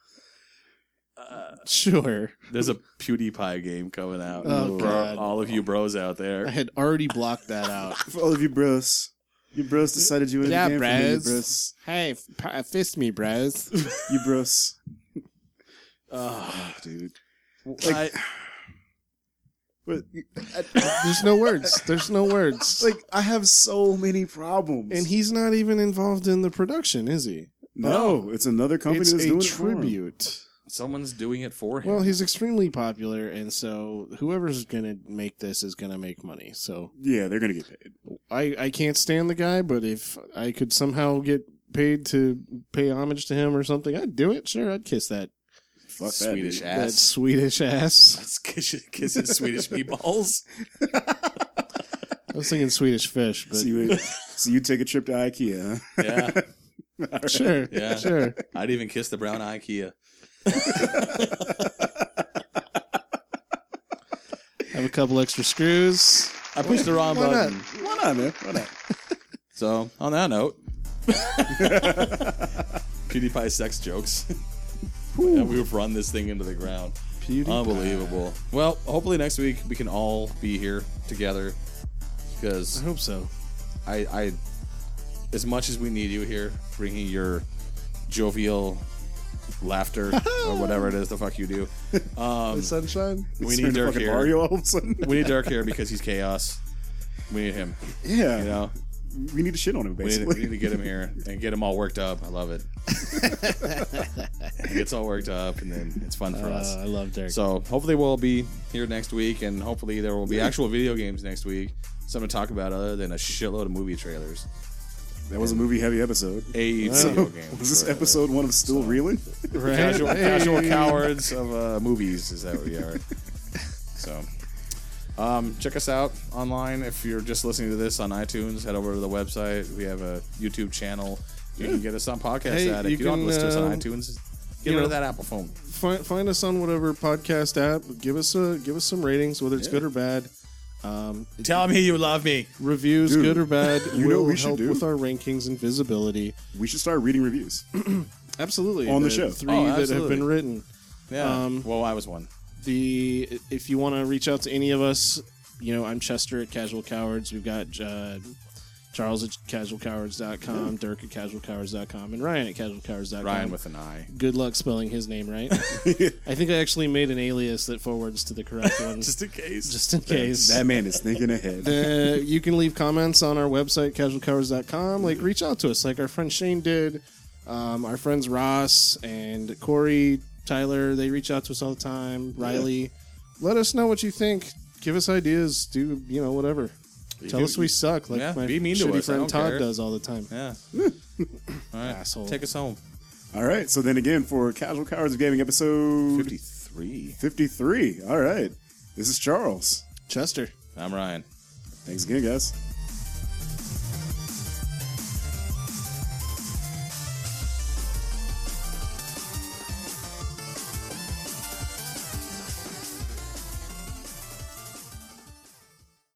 Sure. There's a PewDiePie game coming out Oh, for God. all of you bros out I there. had already blocked that out. For all of you bros. You bros decided you wanted Yeah, to game for me, you bros. bros. Hey, fist me, bros. You bros. Oh, Dude. I, But, There's no words. There's no words. like, I have so many problems. And he's not even involved in the production, is he? no, it's another company It's that's a doing it for him. tribute. someone's doing it for him. Well, he's extremely popular, and so whoever's going to make this is going to make money. So Yeah, they're gonna get paid. I can't stand the guy, but if I could somehow get paid to pay homage to him or something, I'd do it. Sure, I'd kiss that Fuck Swedish that. ass. that Swedish ass. Let's kiss his Swedish meatballs. I was thinking Swedish fish, but So you take a trip to IKEA, huh? Yeah, sure, Yeah. sure. I'd even kiss the brown IKEA. couple extra screws. I pushed the wrong button. Why not, man? Why not? So, on that note, PewDiePie sex jokes. And we've run this thing into the ground. Unbelievable. Well, hopefully next week we can all be here together. Because I hope so. I as much as we need you here, bringing your jovial laughter or whatever it is the fuck you do. The sunshine. We need Dirk here. Mario all of a sudden. We need Dirk here because he's chaos. We need him. Yeah. You know? We need to shit on him, basically. We need to get him here and get him all worked up. I love it. He gets all worked up, and then it's fun for us. I love Dirk. So hopefully we'll be here next week, and hopefully there will be actual video games next week. Something to talk about other than a shitload of movie trailers. That was a movie-heavy episode. A video game. Was this episode one of Still Reeling? Right. Casual cowards of movies is that what we are. So, check us out online. If you're just listening to this on iTunes, head over to the website. We have a YouTube channel. You can get us on Podcast Addict. You don't listen to us on iTunes, get rid of that Apple phone. Find us on whatever podcast app. Give us some ratings, whether it's good or bad. Tell me you love me. Reviews, Dude, good or bad, you know will what we should help do? with our rankings and visibility. We should start reading reviews. Absolutely. On the show. 3 Oh, that have absolutely. been written. Yeah. Well, I was one. If you want to reach out to any of us, I'm Chester at Casual Cowards. We've got Charles at casualcowards.com, Dirk at casualcowards.com, and Ryan at casualcowards.com. Ryan with an I. Good luck spelling his name right. I think I actually made an alias that forwards to the correct one. Just in case. Just in case. That man is thinking ahead. You can leave comments on our website, casualcowards.com. Reach out to us like our friend Shane did. Our friends Ross and Corey, Tyler, they reach out to us all the time. Riley. Let us know what you think. Give us ideas. Do, whatever. Tell us we suck, like my be mean to shitty us. I friend don't Todd care. does all the time. Yeah. All right. Asshole. Take us home. All right. So then again, for Casual Cowards of Gaming episode 53. All right. This is Charles. Chester. I'm Ryan. Thanks again, guys.